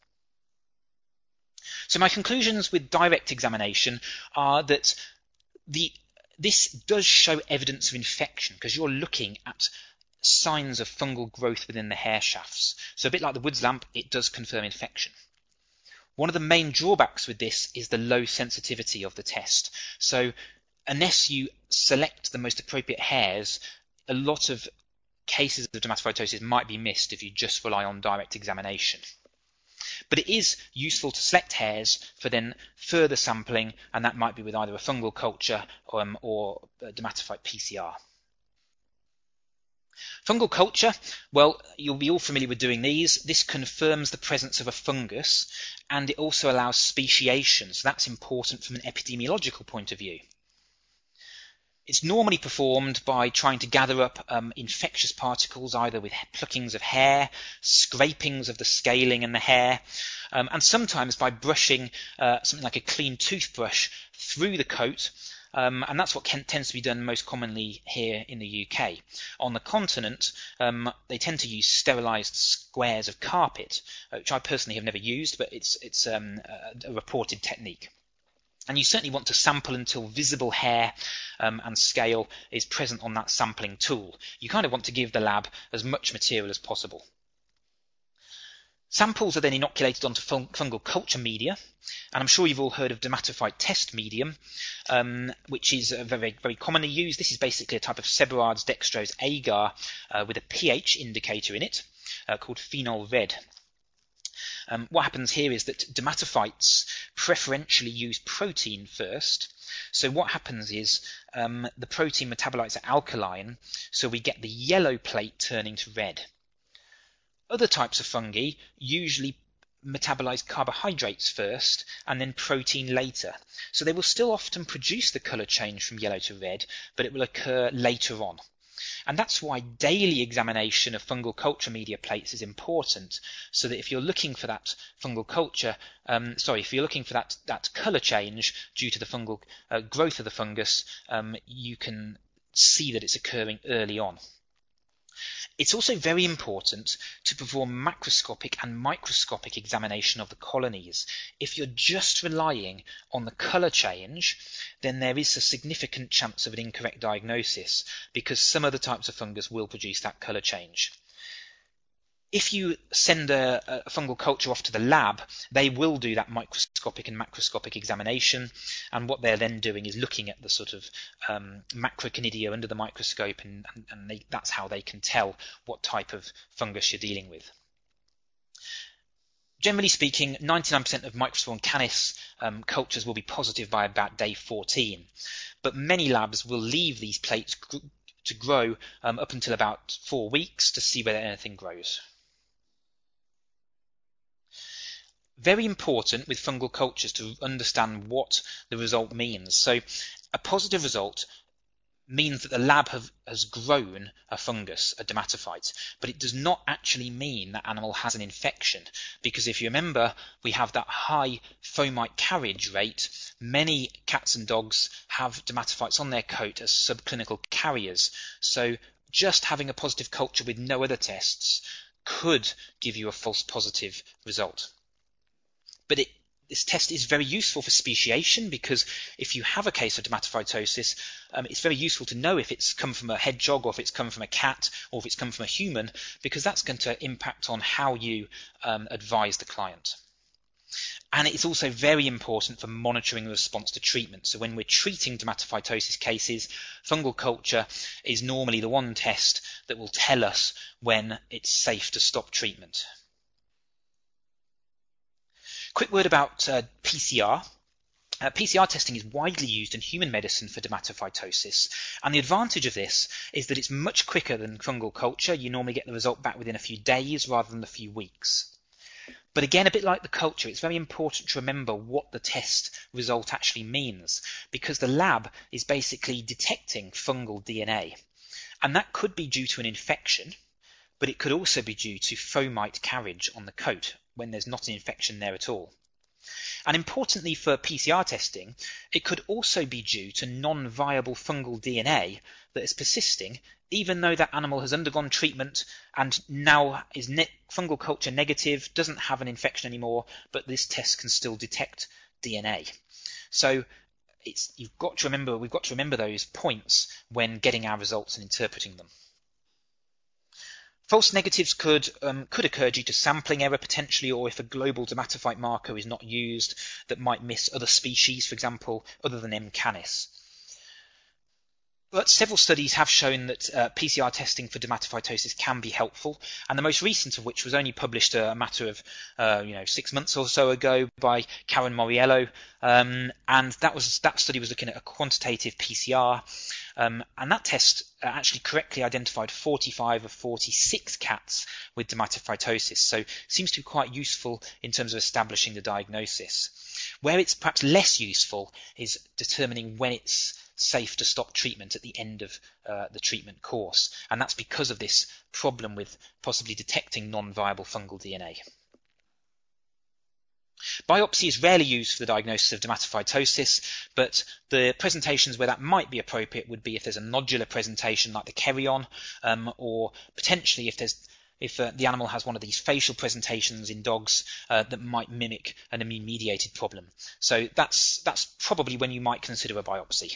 So my conclusions with direct examination are that the this does show evidence of infection because you're looking at signs of fungal growth within the hair shafts. So a bit like the Wood's lamp, it does confirm infection. One of the main drawbacks with this is the low sensitivity of the test. So unless you select the most appropriate hairs, a lot of cases of dermatophytosis might be missed if you just rely on direct examination. But it is useful to select hairs for then further sampling, and that might be with either a fungal culture or, um, or a dermatophyte P C R. Fungal culture, well, you'll be all familiar with doing these. This confirms the presence of a fungus, and it also allows speciation, so that's important from an epidemiological point of view. It's normally performed by trying to gather up um, infectious particles, either with pluckings of hair, scrapings of the scaling and the hair, um, and sometimes by brushing uh, something like a clean toothbrush through the coat. Um, and that's what can, tends to be done most commonly here in the U K. On the continent, um, they tend to use sterilised squares of carpet, which I personally have never used, but it's, it's um, a, a reported technique. And you certainly want to sample until visible hair um, and scale is present on that sampling tool. You kind of want to give the lab as much material as possible. Samples are then inoculated onto fungal culture media, and I'm sure you've all heard of dermatophyte test medium, um, which is uh, very, very commonly used. This is basically a type of Seborrheids dextrose agar uh, with a pH indicator in it uh, called phenol red. Um, what happens here is that dermatophytes preferentially use protein first. So what happens is um, the protein metabolites are alkaline, so we get the yellow plate turning to red. Other types of fungi usually metabolize carbohydrates first and then protein later. So they will still often produce the colour change from yellow to red, but it will occur later on. And that's why daily examination of fungal culture media plates is important, so that if you're looking for that fungal culture, um, sorry, if you're looking for that, that colour change due to the fungal uh, growth of the fungus, um, you can see that it's occurring early on. It's also very important to perform macroscopic and microscopic examination of the colonies. If you're just relying on the colour change, then there is a significant chance of an incorrect diagnosis, because some other types of fungus will produce that colour change. If you send a, a fungal culture off to the lab, they will do that microscopic and macroscopic examination, and what they're then doing is looking at the sort of um, macroconidia under the microscope, and, and, and they, that's how they can tell what type of fungus you're dealing with. Generally speaking, ninety-nine percent of Microsporium canis um, cultures will be positive by about day fourteen, but many labs will leave these plates gr to grow um, up until about four weeks to see whether anything grows. Very important with fungal cultures to understand what the result means. So a positive result means that the lab have, has grown a fungus, a dermatophyte, but it does not actually mean that animal has an infection, because if you remember, we have that high fomite carriage rate. Many cats and dogs have dermatophytes on their coat as subclinical carriers, so just having a positive culture with no other tests could give you a false positive result. But it, this test is very useful for speciation, because if you have a case of dermatophytosis, um, it's very useful to know if it's come from a hedgehog, or if it's come from a cat, or if it's come from a human, because that's going to impact on how you um, advise the client. And it's also very important for monitoring the response to treatment. So when we're treating dermatophytosis cases, fungal culture is normally the one test that will tell us when it's safe to stop treatment. Quick word about uh, P C R. Uh, P C R testing is widely used in human medicine for dermatophytosis, and the advantage of this is that it's much quicker than fungal culture. You normally get the result back within a few days rather than a few weeks. But again, a bit like the culture, it's very important to remember what the test result actually means, because the lab is basically detecting fungal D N A, and that could be due to an infection, but it could also be due to fomite carriage on the coat when there's not an infection there at all. And importantly for P C R testing, it could also be due to non-viable fungal D N A that is persisting, even though that animal has undergone treatment and now is fungal culture negative, doesn't have an infection anymore, but this test can still detect D N A. So it's, you've got to remember, we've got to remember those points when getting our results and interpreting them. False negatives could um, could occur due to sampling error potentially, or if a global dermatophyte marker is not used that might miss other species, for example, other than M. canis. But several studies have shown that uh, P C R testing for dermatophytosis can be helpful, and the most recent of which was only published a matter of uh, you know six months or so ago by Karen Moriello, um, and that was that study was looking at a quantitative P C R, um, and that test actually correctly identified forty-five of forty-six cats with dermatophytosis, so seems to be quite useful in terms of establishing the diagnosis. Where it's perhaps less useful is determining when it's safe to stop treatment at the end of uh, the treatment course, and that's because of this problem with possibly detecting non-viable fungal D N A. Biopsy is rarely used for the diagnosis of dermatophytosis, but the presentations where that might be appropriate would be if there's a nodular presentation like the Kerrion, um, or potentially if there's if uh, the animal has one of these facial presentations in dogs uh, that might mimic an immune-mediated problem. So that's that's probably when you might consider a biopsy.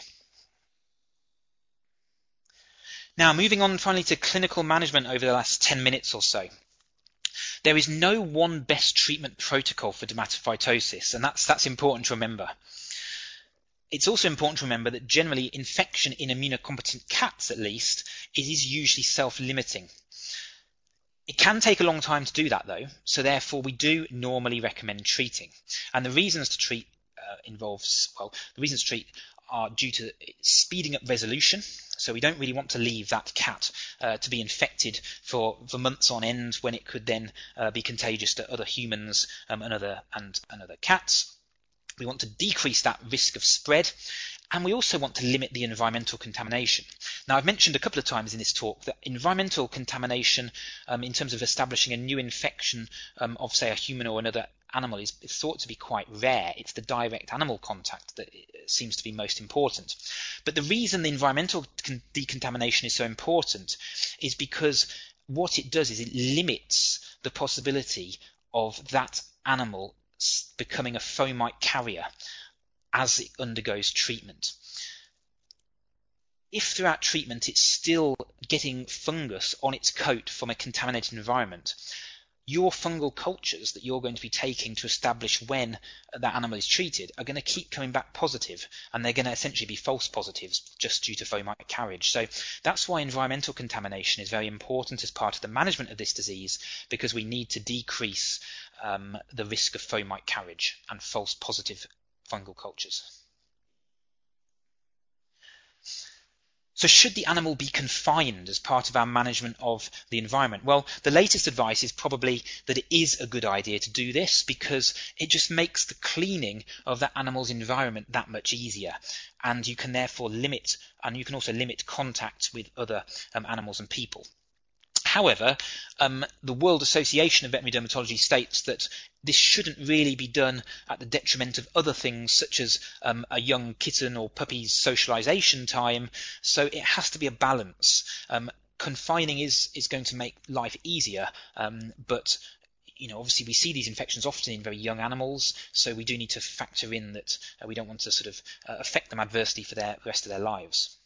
Now, moving on finally to clinical management over the last ten minutes or so. There is no one best treatment protocol for dermatophytosis, and that's, that's important to remember. It's also important to remember that generally infection in immunocompetent cats, at least, it is usually self-limiting. It can take a long time to do that, though, so therefore we do normally recommend treating. And the reasons to treat uh, involves, well, the reasons to treat are due to speeding up resolution. So we don't really want to leave that cat uh, to be infected for, for months on end when it could then uh, be contagious to other humans um, and, other, and, and other cats. We want to decrease that risk of spread, And we also want to limit the environmental contamination. Now, I've mentioned a couple of times in this talk that environmental contamination, um, in terms of establishing a new infection um, of, say, a human or another animal, is, is thought to be quite rare. It's the direct animal contact that seems to be most important. But the reason the environmental decontamination is so important is because what it does is it limits the possibility of that animal becoming a fomite carrier as it undergoes treatment. If throughout treatment it's still getting fungus on its coat from a contaminated environment, your fungal cultures that you're going to be taking to establish when that animal is treated are going to keep coming back positive, and they're going to essentially be false positives just due to fomite carriage. So that's why environmental contamination is very important as part of the management of this disease, because we need to decrease um, the risk of fomite carriage and false positive fungal cultures. So should the animal be confined as part of our management of the environment? Well, the latest advice is probably that it is a good idea to do this, because it just makes the cleaning of that animal's environment that much easier. And you can therefore limit, and you can also limit contact with other um, animals and people. However, um, the World Association of Veterinary Dermatology states that this shouldn't really be done at the detriment of other things, such as um, a young kitten or puppy's socialization time. So it has to be a balance. Um, confining is, is going to make life easier, um, but you know, obviously we see these infections often in very young animals, so we do need to factor in that uh, we don't want to sort of uh, affect them adversely for their, the rest of their lives.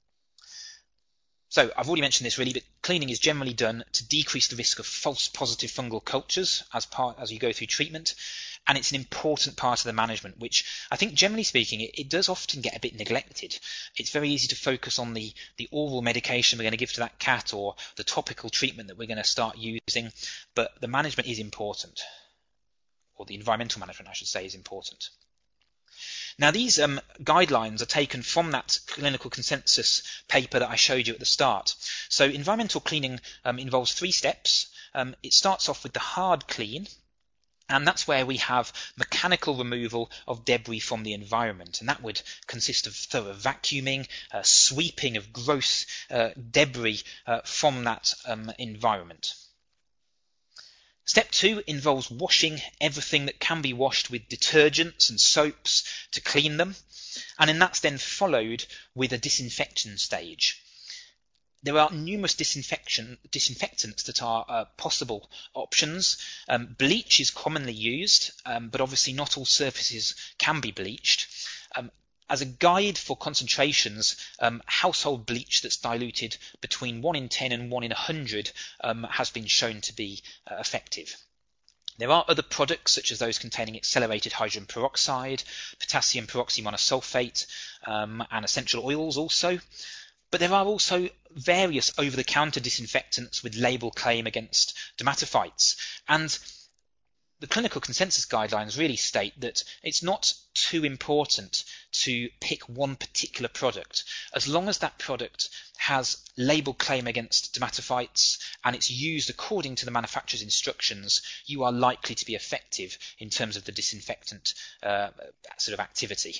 So I've already mentioned this really, but cleaning is generally done to decrease the risk of false positive fungal cultures as part as you go through treatment, and it's an important part of the management, which I think generally speaking it, it does often get a bit neglected. It's very easy to focus on the the oral medication we're going to give to that cat or the topical treatment that we're going to start using, but the management is important, or the environmental management I should say is important. Now these um, guidelines are taken from that clinical consensus paper that I showed you at the start. So environmental cleaning um, involves three steps. Um, it starts off with the hard clean, and that's where we have mechanical removal of debris from the environment, and that would consist of thorough vacuuming, uh, sweeping of gross uh, debris uh, from that um, environment. Step two involves washing everything that can be washed with detergents and soaps to clean them, and then that's then followed with a disinfection stage. There are numerous disinfection, disinfectants that are uh, possible options. Um, bleach is commonly used, um, but obviously not all surfaces can be bleached. Um, As a guide for concentrations, um, household bleach that's diluted between one in ten and one in one hundred um, has been shown to be uh, effective. There are other products such as those containing accelerated hydrogen peroxide, potassium peroxymonosulfate, um, and essential oils also. But there are also various over-the-counter disinfectants with label claim against dermatophytes. And the clinical consensus guidelines really state that it's not too important to pick one particular product. As long as that product has label claim against dermatophytes and it's used according to the manufacturer's instructions, you are likely to be effective in terms of the disinfectant uh, sort of activity.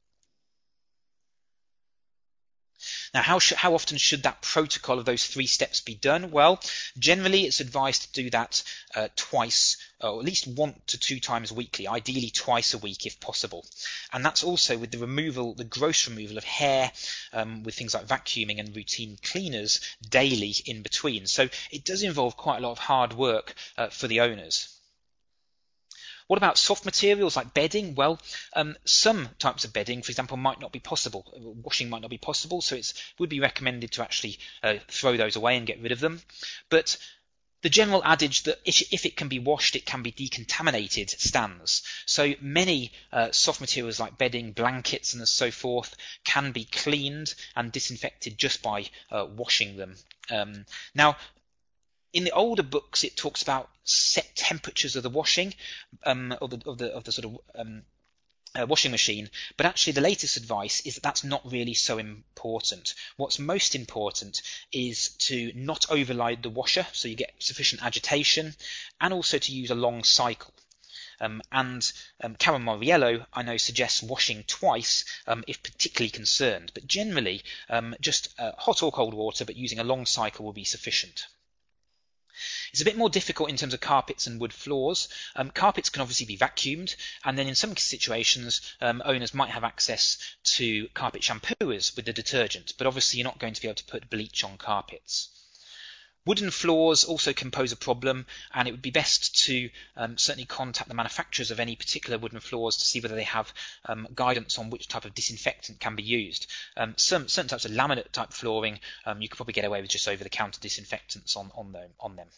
Now, how, sh how often should that protocol of those three steps be done? Well, generally it's advised to do that uh, twice, or at least one to two times weekly, ideally twice a week if possible. And that's also with the removal, the gross removal of hair, um, with things like vacuuming and routine cleaners daily in between. So it does involve quite a lot of hard work uh, for the owners. What about soft materials like bedding? Well, um, some types of bedding, for example, might not be possible. Washing might not be possible, so it would be recommended to actually uh, throw those away and get rid of them. But the general adage that if it can be washed, it can be decontaminated stands. So many uh, soft materials like bedding, blankets, and so forth can be cleaned and disinfected just by uh, washing them. Um, now, in the older books, it talks about set temperatures of the washing, um, of, the, of, the, of the sort of um, uh, washing machine, but actually the latest advice is that that's not really so important. What's most important is to not overload the washer, so you get sufficient agitation, and also to use a long cycle. Um, and um, Karen Moriello, I know, suggests washing twice um, if particularly concerned. But generally, um, just uh, hot or cold water, but using a long cycle will be sufficient. It's a bit more difficult in terms of carpets and wood floors. Um, carpets can obviously be vacuumed, and then in some situations, um, owners might have access to carpet shampooers with the detergent, but obviously you're not going to be able to put bleach on carpets. Wooden floors also can pose a problem, and it would be best to um, certainly contact the manufacturers of any particular wooden floors to see whether they have um, guidance on which type of disinfectant can be used. Um, some certain types of laminate type flooring, um, you could probably get away with just over-the-counter disinfectants on, on, them, on them.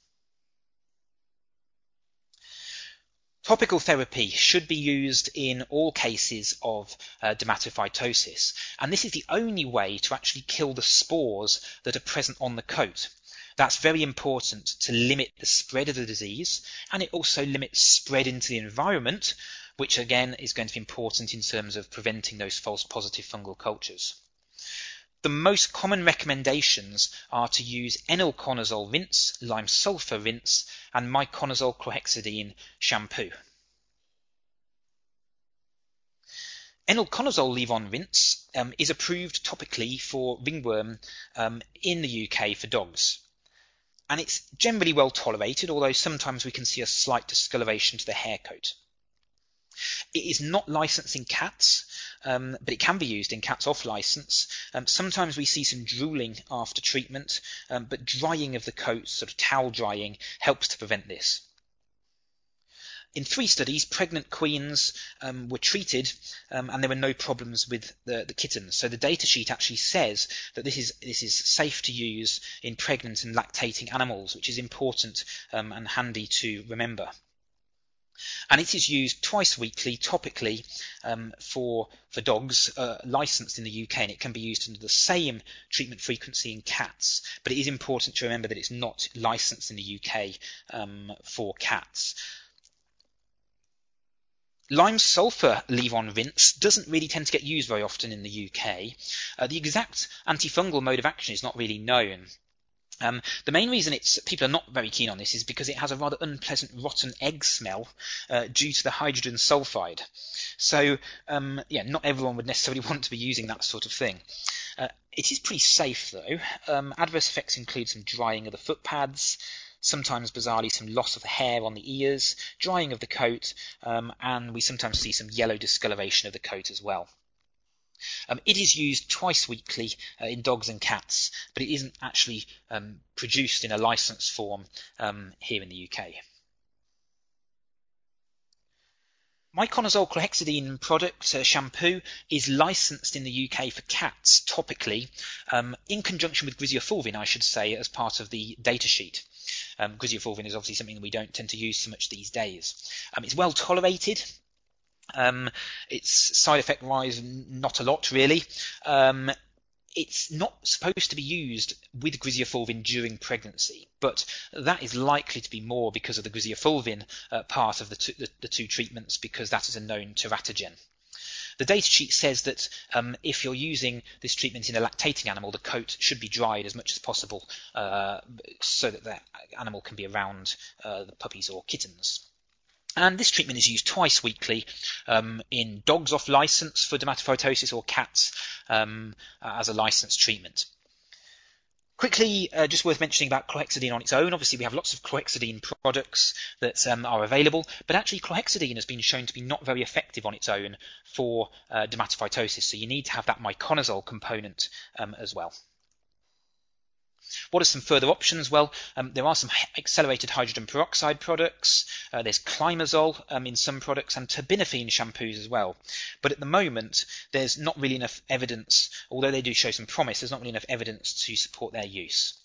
Topical therapy should be used in all cases of uh, dermatophytosis, and this is the only way to actually kill the spores that are present on the coat. That's very important to limit the spread of the disease, and it also limits spread into the environment, which again is going to be important in terms of preventing those false positive fungal cultures. The most common recommendations are to use enilconazole rinse, lime sulfur rinse, and miconazole chlorhexidine shampoo. Enilconazole leave-on rinse um, is approved topically for ringworm um, in the U K for dogs. And it's generally well tolerated, although sometimes we can see a slight discoloration to the hair coat. It is not licensed in cats, um, but it can be used in cats off license. Um, sometimes we see some drooling after treatment, um, but drying of the coat, sort of towel drying, helps to prevent this. In three studies, pregnant queens um, were treated um, and there were no problems with the, the kittens. So the data sheet actually says that this is, this is safe to use in pregnant and lactating animals, which is important um, and handy to remember. And it is used twice weekly, topically, um, for, for dogs uh, licensed in the U K, and it can be used under the same treatment frequency in cats. But it is important to remember that it's not licensed in the U K um, for cats. Lime sulfur leave-on rinse doesn't really tend to get used very often in the U K. Uh, the exact antifungal mode of action is not really known. Um, the main reason it's people are not very keen on this is because it has a rather unpleasant rotten egg smell uh, due to the hydrogen sulfide. So, um, yeah, not everyone would necessarily want to be using that sort of thing. Uh, it is pretty safe, though. Um, adverse effects include some drying of the foot pads, sometimes bizarrely some loss of the hair on the ears, drying of the coat, um, and we sometimes see some yellow discoloration of the coat as well. Um, it is used twice weekly uh, in dogs and cats, but it isn't actually um, produced in a licensed form um, here in the U K. Miconazole chlorhexidine product uh, shampoo is licensed in the U K for cats topically, um, in conjunction with griseofulvin, I should say, as part of the data sheet. Um, griseofulvin is obviously something that we don't tend to use so much these days. Um, it's well tolerated. Um, it's side effect wise not a lot really. Um, it's not supposed to be used with griseofulvin during pregnancy, but that is likely to be more because of the griseofulvin uh, part of the two, the, the two treatments, because that is a known teratogen. The data sheet says that um, if you're using this treatment in a lactating animal, the coat should be dried as much as possible uh, so that the animal can be around uh, the puppies or kittens. And this treatment is used twice weekly um, in dogs off license for dermatophytosis or cats um, as a licensed treatment. Quickly, uh, just worth mentioning about chlorhexidine on its own. Obviously, we have lots of chlorhexidine products that um, are available, but actually chlorhexidine has been shown to be not very effective on its own for uh, dermatophytosis, so you need to have that miconazole component um, as well. What are some further options? Well, um, there are some accelerated hydrogen peroxide products. Uh, there's climazole um, in some products, and terbinafine shampoos as well. But at the moment, there's not really enough evidence, although they do show some promise, there's not really enough evidence to support their use.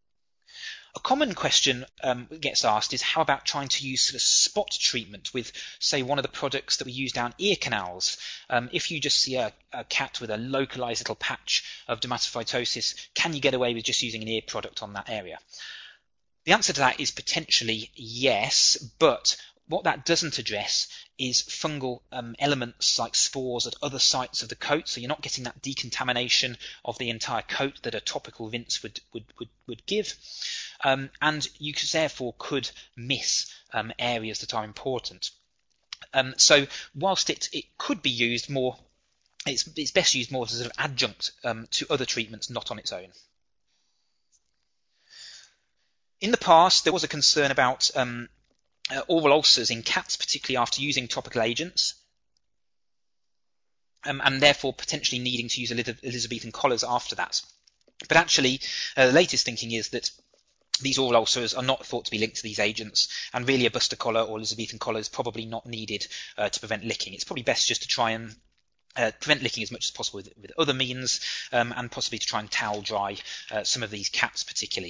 A common question um, that gets asked is how about trying to use sort of spot treatment with, say, one of the products that we use down ear canals. Um, if you just see a, a cat with a localized little patch of dermatophytosis, can you get away with just using an ear product on that area? The answer to that is potentially yes, but what that doesn't address is fungal um, elements like spores at other sites of the coat, so you're not getting that decontamination of the entire coat that a topical rinse would, would, would, would give. Um, and you therefore could miss um, areas that are important. Um, so whilst it, it could be used more, it's, it's best used more as a sort of adjunct um, to other treatments, not on its own. In the past, there was a concern about um, uh, oral ulcers in cats, particularly after using topical agents, um, and therefore potentially needing to use Elizabethan collars after that. But actually, uh, the latest thinking is that these oral ulcers are not thought to be linked to these agents, and really a Buster collar or Elizabethan collar is probably not needed uh, to prevent licking. It's probably best just to try and uh, prevent licking as much as possible with, with other means, um, and possibly to try and towel dry uh, some of these cats particularly.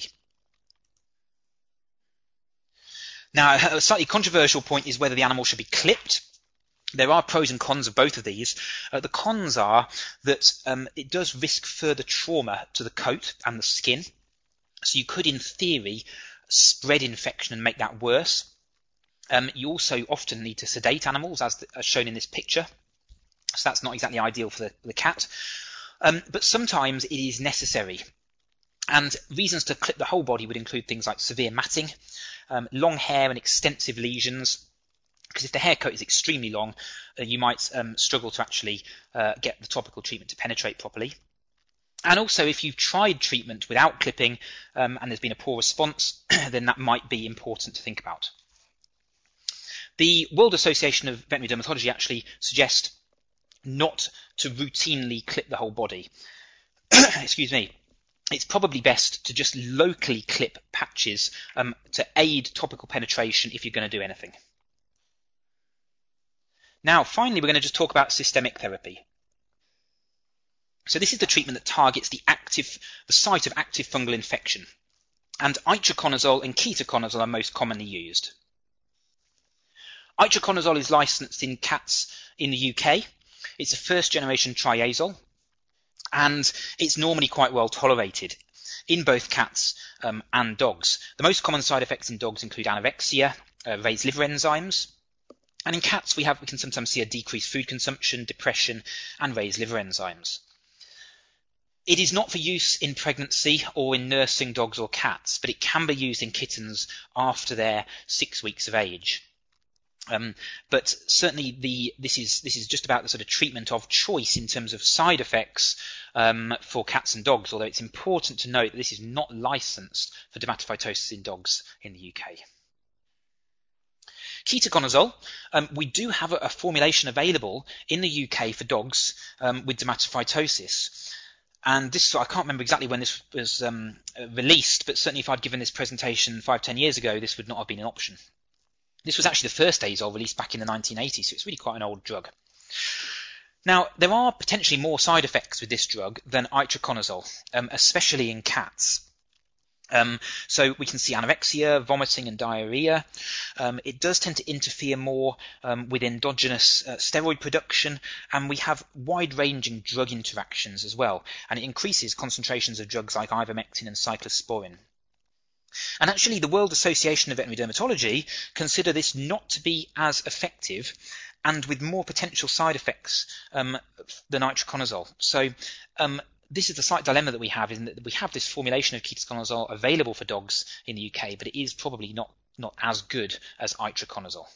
Now, a slightly controversial point is whether the animal should be clipped. There are pros and cons of both of these. Uh, the cons are that um, it does risk further trauma to the coat and the skin. So you could, in theory, spread infection and make that worse. Um, you also often need to sedate animals, as, the, as shown in this picture. So that's not exactly ideal for the, the cat. Um, but sometimes it is necessary. And reasons to clip the whole body would include things like severe matting, um, long hair and extensive lesions. Because if the hair coat is extremely long, uh, you might um, struggle to actually uh, get the topical treatment to penetrate properly. And also, if you've tried treatment without clipping um, and there's been a poor response, then that might be important to think about. The World Association of Veterinary Dermatology actually suggests not to routinely clip the whole body. Excuse me. It's probably best to just locally clip patches um, to aid topical penetration if you're going to do anything. Now, finally, we're going to just talk about systemic therapy. So this is the treatment that targets the active, the site of active fungal infection. And itraconazole and ketoconazole are most commonly used. Itraconazole is licensed in cats in the U K. It's a first generation triazole, and it's normally quite well tolerated in both cats um, and dogs. The most common side effects in dogs include anorexia, uh, raised liver enzymes, and in cats we have we can sometimes see a decreased food consumption, depression, and raised liver enzymes. It is not for use in pregnancy or in nursing dogs or cats, but it can be used in kittens after they're six weeks of age. Um, but certainly the this is this is just about the sort of treatment of choice in terms of side effects um, for cats and dogs, although it's important to note that this is not licensed for dermatophytosis in dogs in the U K. Ketoconazole, um, we do have a, a formulation available in the U K for dogs um, with dermatophytosis. And this, I can't remember exactly when this was um, released, but certainly if I'd given this presentation five, ten years ago, this would not have been an option. This was actually the first azole released back in the nineteen eighties, so it's really quite an old drug. Now, there are potentially more side effects with this drug than itraconazole, um, especially in cats. Um, so we can see anorexia, vomiting and diarrhea. Um, it does tend to interfere more um, with endogenous uh, steroid production, and we have wide-ranging drug interactions as well, and it increases concentrations of drugs like ivermectin and cyclosporin. And actually the World Association of Veterinary Dermatology consider this not to be as effective and with more potential side effects um, than itraconazole. So um, this is the slight dilemma that we have, is that we have this formulation of ketoconazole available for dogs in the U K, but it is probably not, not as good as itraconazole.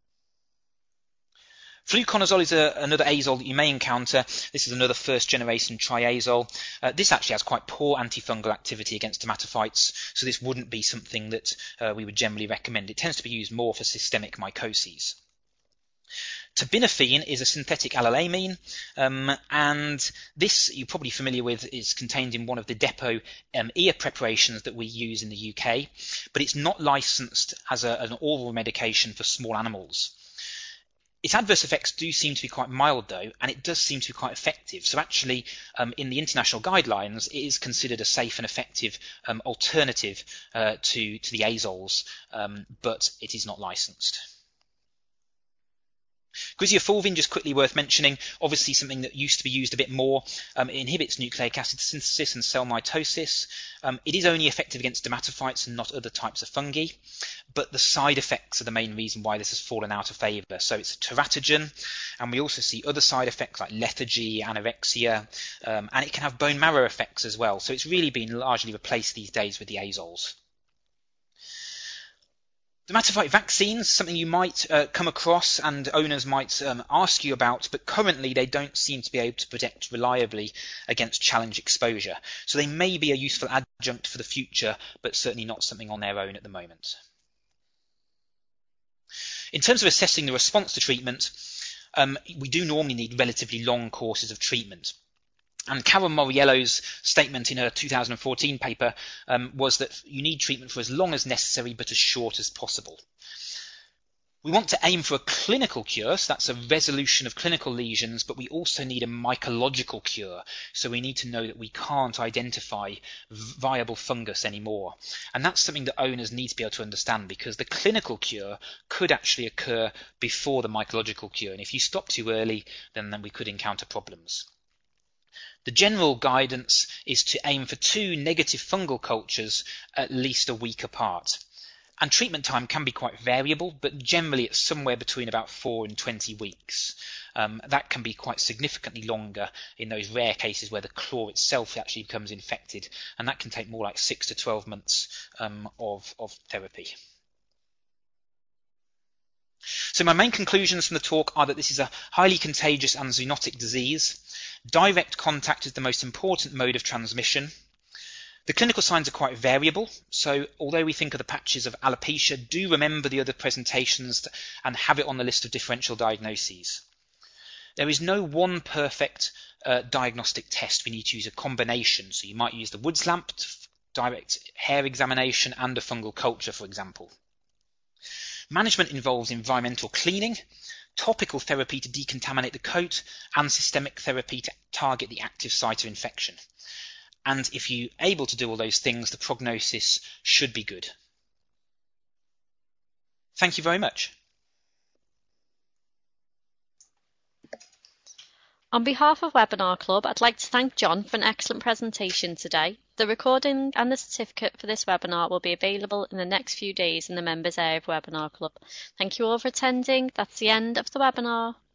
Fluconazole is a, another azole that you may encounter. This is another first generation triazole. Uh, this actually has quite poor antifungal activity against dermatophytes, so this wouldn't be something that uh, we would generally recommend. It tends to be used more for systemic mycoses. Terbinafine is a synthetic allylamine, um, and this, you're probably familiar with, is contained in one of the depot um, ear preparations that we use in the U K, but it's not licensed as a, an oral medication for small animals. Its adverse effects do seem to be quite mild, though, and it does seem to be quite effective. So actually, um, in the international guidelines, it is considered a safe and effective um, alternative uh, to, to the azoles, um, but it is not licensed. Griseofulvin, just quickly worth mentioning, obviously something that used to be used a bit more. Um, it inhibits nucleic acid synthesis and cell mitosis. Um, it is only effective against dermatophytes and not other types of fungi, but the side effects are the main reason why this has fallen out of favour. So it's a teratogen, and we also see other side effects like lethargy, anorexia, um, and it can have bone marrow effects as well. So it's really been largely replaced these days with the azoles. Dermatophyte vaccines, something you might uh, come across and owners might um, ask you about, but currently they don't seem to be able to protect reliably against challenge exposure. So they may be a useful adjunct for the future, but certainly not something on their own at the moment. In terms of assessing the response to treatment, um, we do normally need relatively long courses of treatment. And Carol Moriello's statement in her two thousand fourteen paper um, was that you need treatment for as long as necessary but as short as possible. We want to aim for a clinical cure, so that's a resolution of clinical lesions, but we also need a mycological cure. So we need to know that we can't identify viable fungus anymore. And that's something that owners need to be able to understand, because the clinical cure could actually occur before the mycological cure. And if you stop too early, then, then we could encounter problems. The general guidance is to aim for two negative fungal cultures at least a week apart. And treatment time can be quite variable, but generally it's somewhere between about four and twenty weeks. Um, that can be quite significantly longer in those rare cases where the claw itself actually becomes infected, and that can take more like six to twelve months um, of, of therapy. So my main conclusions from the talk are that this is a highly contagious and zoonotic disease. Direct contact is the most important mode of transmission. The clinical signs are quite variable, so although we think of the patches of alopecia, do remember the other presentations and have it on the list of differential diagnoses. There is no one perfect uh, diagnostic test. We need to use a combination, so you might use the Woods lamp, direct hair examination, and a fungal culture, for example. Management involves environmental cleaning, topical therapy to decontaminate the coat, and systemic therapy to target the active site of infection. And if you're able to do all those things, the prognosis should be good. Thank you very much. On behalf of Webinar Club, I'd like to thank John for an excellent presentation today. The recording and the certificate for this webinar will be available in the next few days in the members area of Webinar Club. Thank you all for attending. That's the end of the webinar.